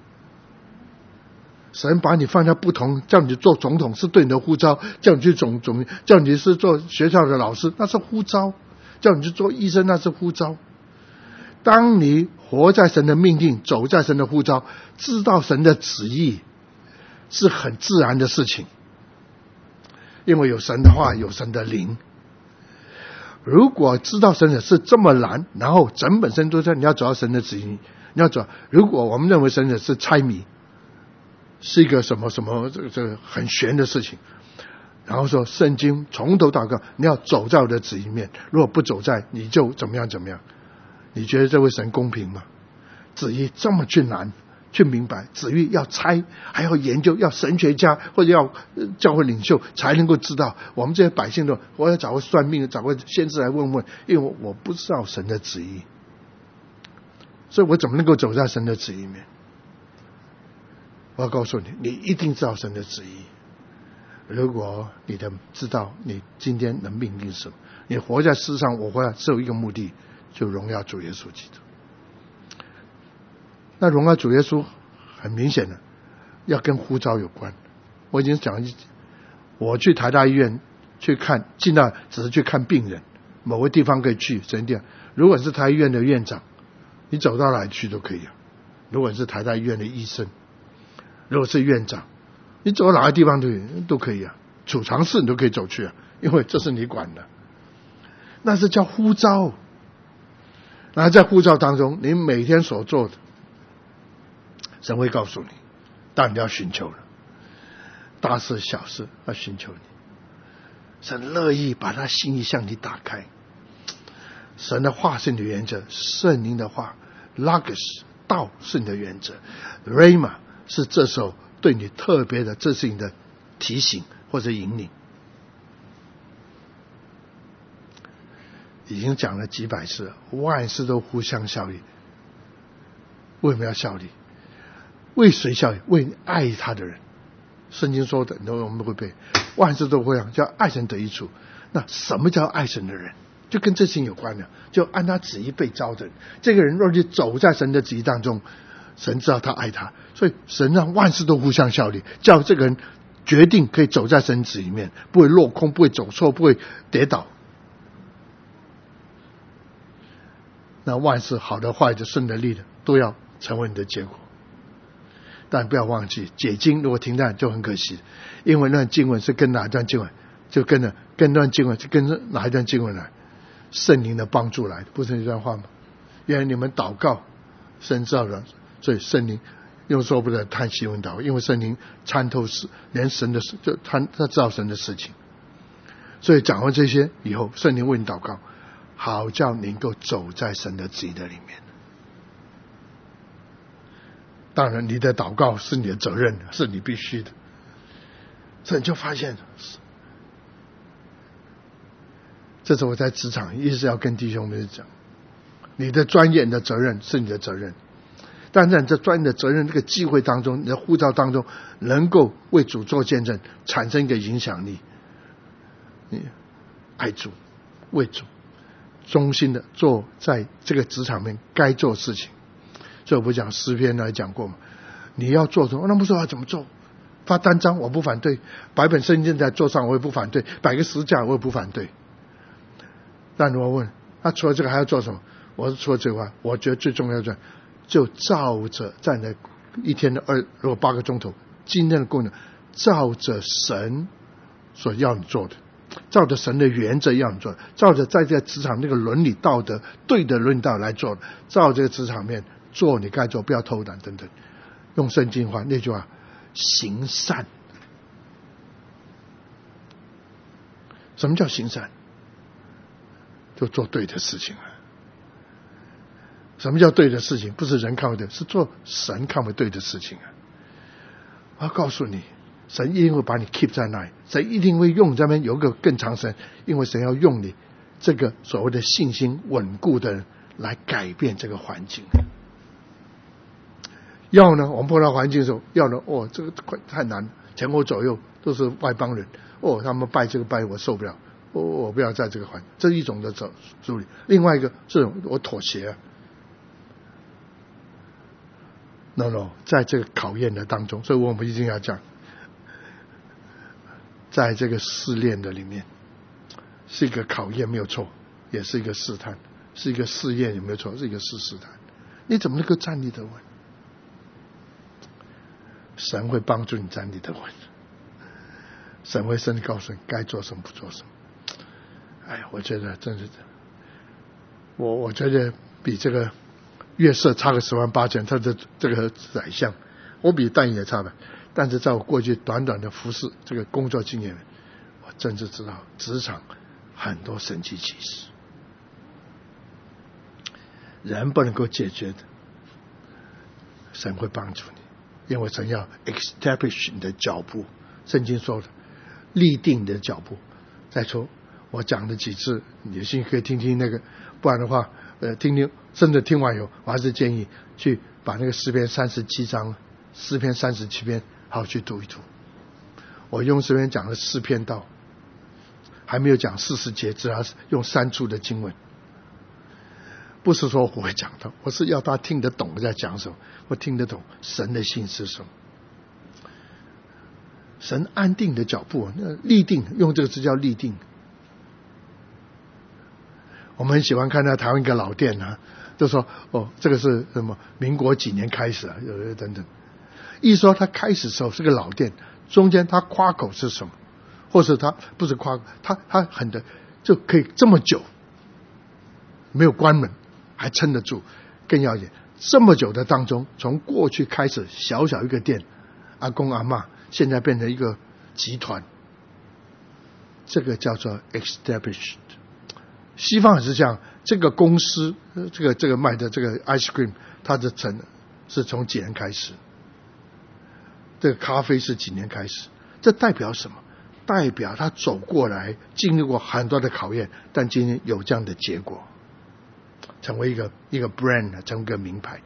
神把你放在不同，叫你做总统是对你的呼召，叫你去叫你是做学校的老师那是呼召，叫你去做医生那是呼召。当你活在神的命定，走在神的呼召，知道神的旨意，是很自然的事情，因为有神的话，有神的灵。如果知道神的是这么难，然后整本身都在你要走到神的旨意，你要走。如果我们认为神的是猜谜，是一个什么这个很玄的事情，然后说圣经从头到尾你要走在我的旨意里面，如果不走在你就怎么样，你觉得这位神公平吗？旨意这么去难去明白，旨意要猜，还要研究，要神学家或者要教会领袖才能够知道。我们这些百姓的，我要找个算命，找个先知来问问，因为我不知道神的旨意，所以我怎么能够走在神的旨意里面？我要告诉你，你一定知道神的旨意。如果你知道你今天的命定是什么，你活在世上，我活在只有一个目的，就荣耀主耶稣基督。那荣耀主耶稣很明显的要跟呼召有关。我已经讲，我去台大医院去看，进到只是去看病人，某个地方可以去神殿。如果是台大医院的院长，你走到哪里去都可以啊。如果是台大医院的医生，如果是院长，你走到哪个地方都可以啊。储藏室你都可以走去啊，因为这是你管的。那是叫呼召。然后在呼召当中，你每天所做的，神会告诉你，但你要寻求了，大事小事要寻求你。神乐意把他心意向你打开。神的话是你的原则，圣灵的话 Logos 道是你的原则， Rhema 是这时候对你特别的，这是你的提醒或者引领。已经讲了几百次了，万事都互相效力。为什么要效力？为谁效力？为爱他的人。圣经说的我们会背，万事都互相叫爱神得益处。那什么叫爱神的人？就跟这些有关的，就按他旨意被召的人。这个人若是走在神的旨意当中，神知道他爱他，所以神让万事都互相效力，叫这个人决定可以走在神旨意里面，不会落空，不会走错，不会跌倒。那万事好的坏的顺的利的都要成为你的结果。但不要忘记解经，如果停在就很可惜，因为那段经文是跟哪一段经文，就跟那段经文是跟哪一段经文来，圣灵的帮助来的，不是一段话吗？原来你们祷告神知道的，所以圣灵又说不得叹息问祷，因为圣灵参透事，连神的事就他知道神的事情。所以讲完这些以后，圣灵为你祷告，好叫你能够走在神的旨意的里面。当然你的祷告是你的责任，是你必须的。所以你就发现，这是我在职场一直要跟弟兄们讲，你的专业你的责任是你的责任，但是你这专业的责任这个机会当中，你的呼召当中能够为主做见证，产生一个影响力，你爱主为主忠心的做在这个职场面该做的事情。所所以我不讲诗篇来讲过嘛，你要做什么，那不说要怎么做？发单张我不反对，摆本圣经在桌上我也不反对，摆个十字架我也不反对。但我问他除了这个还要做什么？我是除了这个话，我觉得最重要的就照着在那一天的如果8个钟头，今天的功能照着神所要你做的，照着神的原则要你做的，照着在这个职场那个伦理道德对的伦理道德来做的，照这个职场面做你该做，不要偷懒等等。用圣经话那句话，行善。什么叫行善？就做对的事情啊。什么叫对的事情？不是人看不对，是做神看不对的事情啊。我要告诉你，神一定会把你 keep 在那里，神一定会用你这边有一个更长神，因为神要用你这个所谓的信心稳固的人来改变这个环境。要呢，我们碰到环境的时候，要呢，这个太难，前后左右都是外邦人，他们拜这个拜我受不了，我不要在这个环境，这是一种的处理。另外一个是我妥协啊。No， 在这个考验的当中，所以我们一定要讲，在这个试炼的里面，是一个考验没有错，也是一个试探，是一个试验也没有错，是一个试探。你怎么能够站立得稳？神会帮助你站立得稳，神会甚至告诉你该做什么不做什么。哎呀，我觉得真是我觉得比这个约瑟差个10万8千，他的这个宰相，我比但以理也差吧。但是在我过去短短的服侍这个工作经验，我真是知道职场很多神奇奇事，人不能够解决的，神会帮助你。因为神要 establish 你的脚步，圣经说的立定你的脚步。再说我讲的几次，你有兴趣可以听听那个，不然的话听听，甚至听完以后，我还是建议去把那个诗篇37章，诗篇37篇好好去读一读。我用诗篇讲了4篇道，还没有讲40节，只要是用3处的经文。不是说我会讲的，我是要他听得懂我在讲什么，我听得懂神的心是什么。神安定的脚步，立定，用这个字叫立定。我们很喜欢看到台湾一个老店啊，就说这个是什么民国几年开始啊，等等。一说他开始的时候是个老店，中间他夸口是什么，或是他不是夸口，他很的就可以这么久没有关门还撑得住。更要紧，这么久的当中，从过去开始小小一个店，阿公阿嬷现在变成一个集团，这个叫做 established。 西方也是这样，这个公司这个卖的这个 ice cream， 它的是从几年开始，这个咖啡是几年开始。这代表什么？代表他走过来经历过很多的考验，但今天有这样的结果，成为一个 brand， 成为一个名牌。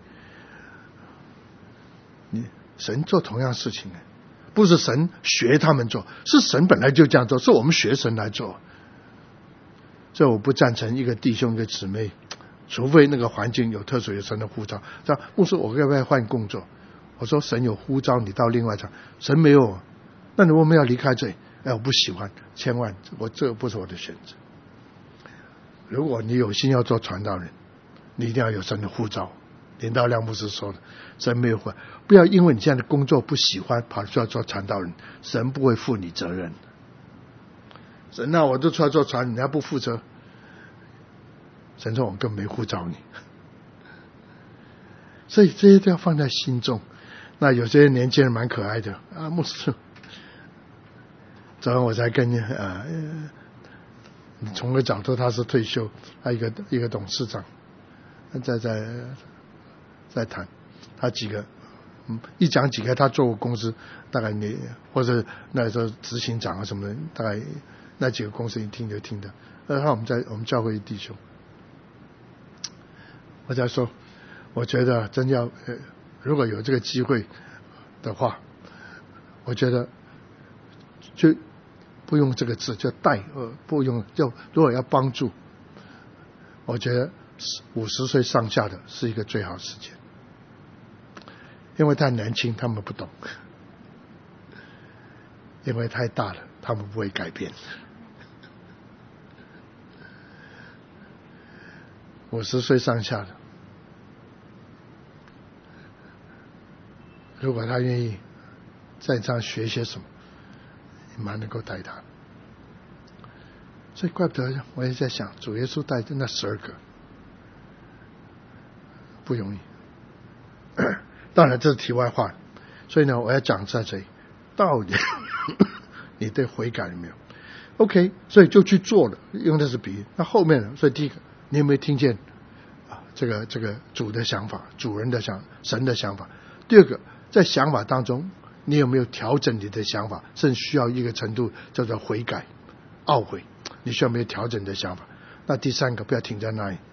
神做同样事情，不是神学他们做，是神本来就这样做，是我们学神来做。所以我不赞成一个弟兄一个姊妹，除非那个环境有特殊有神的呼召。这样牧师，我要不要换工作？我说神有呼召你到另外一场，神没有，那你为什么要离开这里？我不喜欢，千万这不是我的选择。如果你有心要做传道人，你一定要有神的呼召。林道亮牧师说的，神没有呼，不要因为你现在的工作不喜欢跑出来做传道人，神不会负你责任。神那我都出来做传，你还不负责？神说我根本没呼召你。所以这些都要放在心中。那有些年轻人蛮可爱的啊，牧师。昨天我才跟从个角度他是退休，他一个董事长，在谈他几个，一讲几个他做过公司，大概你或者那时候执行长啊什么的，大概那几个公司一听就听的。我们教会弟兄，我在说，我觉得真要如果有这个机会的话，我觉得就不用这个字，叫带不用，就如果要帮助，我觉得50岁上下的是一个最好的时间。 因为太年轻，他们不懂；因为太大了，他们不会改变。50岁上下的，如果他愿意在这样学些什么，你蛮能够带他。所以怪不得我也在想，主耶稣带的那12个不容易。当然这是题外话，所以呢，我要讲在这里，到底你对悔改了没有 ？OK， 所以就去做了，因为那是比喻。那后面呢？所以第一个，你有没有听见这个主的想法，主人的神的想法？第二个，在想法当中，你有没有调整你的想法？甚至需要一个程度叫做悔改、懊悔，你需要没有调整你的想法？那第三个，不要停在那里，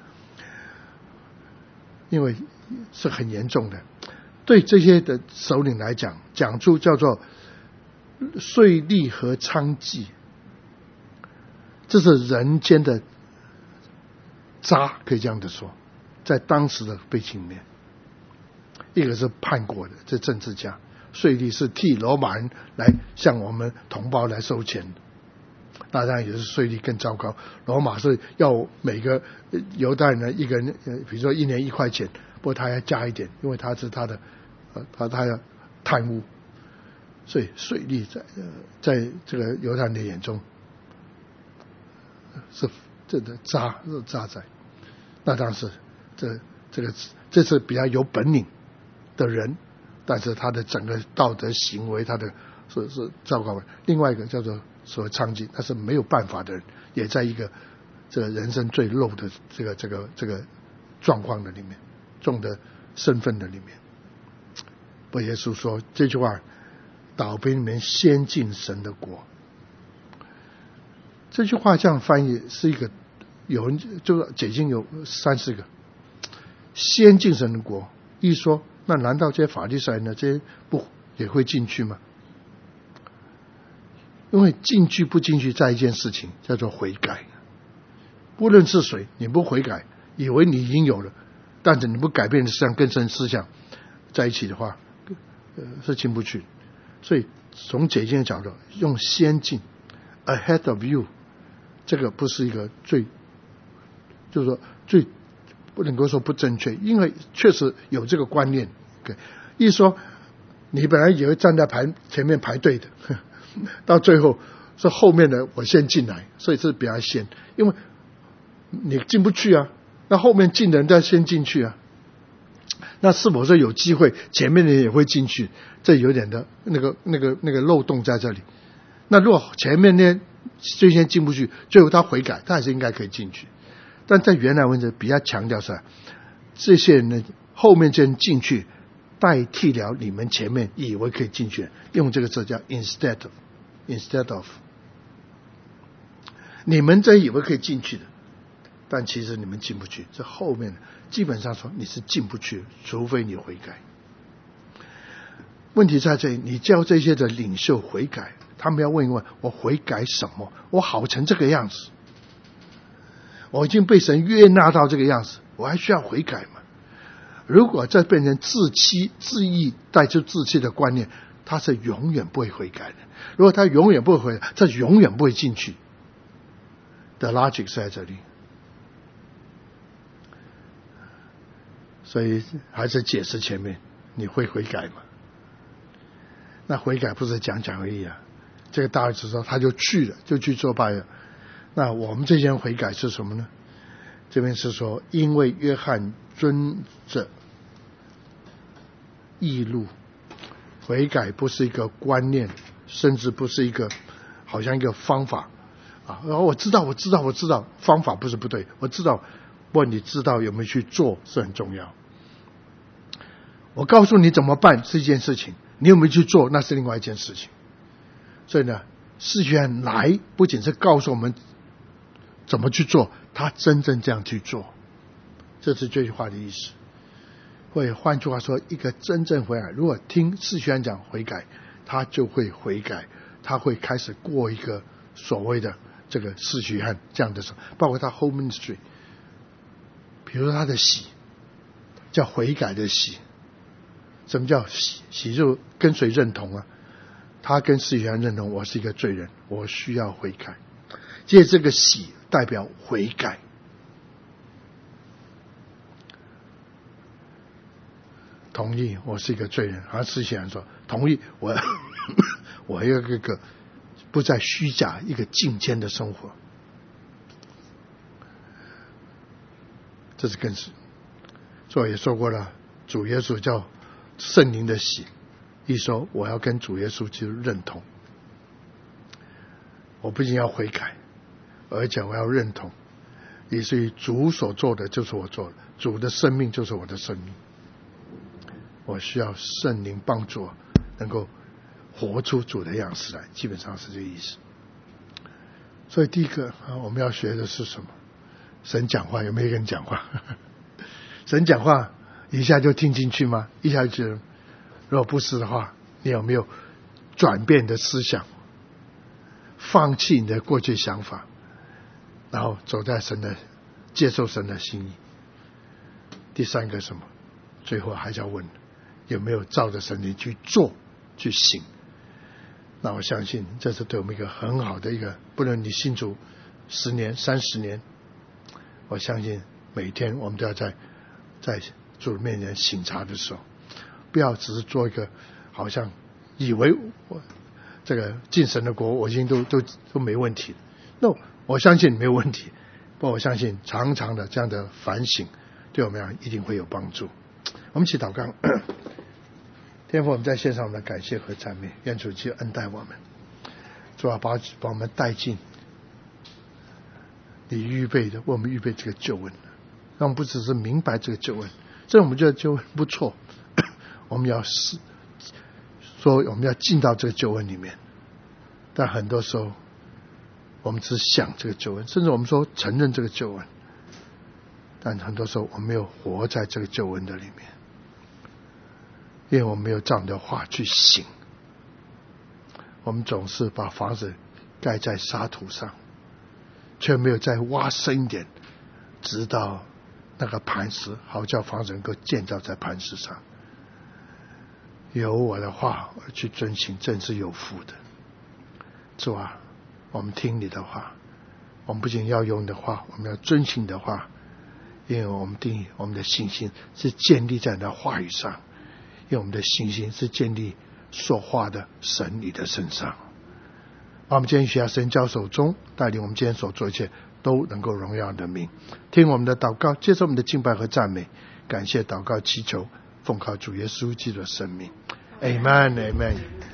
因为是很严重的。对这些的首领来讲，讲出叫做税吏和娼妓，这是人间的渣，可以这样的说，在当时的背景里面，一个是叛国的，这政治家；税吏是替罗马人来向我们同胞来收钱的。当然也是税吏更糟糕，罗马是要每个犹太人一个人，比如说1年1块钱，不过他要加一点，因为他是他要贪污，所以税吏在这个犹太人的眼中是这个渣仔。那当时这是比较有本领的人，但是他的整个道德行为，他的是糟糕的。另外一个叫做所谓娼妓，他是没有办法的人，也在一个这个人生最low的这个状况的里面，重的身份的里面。不，耶稣说这句话，倒闭里面先进神的国。这句话这样翻译是一个，有人就解经有3-4个，先进神的国。一说，那难道这些法利赛人呢，这些不也会进去吗？因为进去不进去在一件事情，叫做悔改。不论是谁，你不悔改，以为你已经有了，但是你不改变的思想更深思想在一起的话，是进不去。所以从解经的角度，用先进 ahead of you， 这个不是一个就是说最不能够说不正确，因为确实有这个观念。一说你本来以为站在前面排队的，到最后是后面的我先进来，所以是比较先，因为你进不去啊，那后面进的人再先进去啊，那是否说有机会前面的人也会进去？这有点的那个漏洞在这里。那如果前面呢最先进不去，最后他悔改，他还是应该可以进去。但在原来文字比较强调是，这些人呢后面这人进去，代替了你们前面以为可以进去，用这个字叫 instead of， 你们这以为可以进去的，但其实你们进不去。这后面基本上说你是进不去，除非你悔改。问题在这里，你叫这些的领袖悔改，他们要问一问：我悔改什么？我好成这个样子，我已经被神悦纳到这个样子，我还需要悔改吗？如果这变成自欺自义带出自欺的观念，他是永远不会悔改的。如果他永远不会悔改，他永远不会进去的 logic 是在这里。所以还是解释前面，你会悔改吗？那悔改不是讲而已啊。这个大儿子说他就去了，就去做拜了。那我们这些人悔改是什么呢？这边是说，因为约翰遵着义路，悔改不是一个观念，甚至不是一个好像一个方法啊。然后我知道，方法不是不对，我知道，不过你知道有没有去做是很重要。我告诉你怎么办是一件事情，你有没有去做那是另外一件事情。所以呢，使徒约翰来不仅是告诉我们怎么去做，他真正这样去做，这是这句话的意思。或者换句话说，一个真正悔改，如果听使徒约翰讲悔改，他就会悔改，他会开始过一个所谓的这个使徒约翰这样的事，包括他 whole ministry， 比如说他的洗叫悔改的洗， 什么叫喜？喜就跟谁认同啊？他跟司提反认同我是一个罪人，我需要悔改。借这个喜代表悔改。同意我是一个罪人，好像司提反说同意我我要一个不再虚假一个敬虔的生活。这是更是，所以也说过了，主耶稣叫圣灵的喜，一说我要跟主耶稣去认同，我不仅要悔改，而且我要认同，以至于主所做的就是我做的，主的生命就是我的生命。我需要圣灵帮助我能够活出主的样式来，基本上是这个意思。所以第一个我们要学的是什么？神讲话有没有人讲话？神讲话一下就听进去吗？一下就，如果不是的话，你有没有转变的思想，放弃你的过去想法，然后走在神的接受神的心意？第三个什么？最后还是要问有没有照着神灵去做去行。那我相信这是对我们一个很好的一个，不论你信主10年30年，我相信每天我们都要在主面前省察的时候，不要只是做一个好像以为我这个进神的国我已经都没问题。那我相信没有问题，不过我相信常常的这样的反省对我们一定会有帮助。我们一起祷告。天父，我们在线上我们的感谢和赞美，愿主去恩待我们，主啊，把我们带进你预备的，为我们预备这个救恩，让我们不只是明白这个救恩，这我们觉得救恩不错，我们要说我们要进到这个救恩里面，但很多时候我们只想这个救恩，甚至我们说承认这个救恩，但很多时候我们没有活在这个救恩的里面，因为我们没有照你的话去行。我们总是把房子盖在沙土上，却没有再挖深一点，直到那个磐石，好叫房子能够建造在磐石上。有我的话而去遵行，真是有福的。主啊，我们听你的话，我们不仅要用你的话，我们要遵行你的话，因为我们定义我们的信心是建立在你的话语上，因为我们的信心是建立说话的神你的身上。把我们今天学下神交手中，带领我们今天所做一切都能够荣耀你的名。听我们的祷告，接受我们的敬拜和赞美，感谢祷告祈求，奉靠主耶稣基督的生命。 Amen Amen。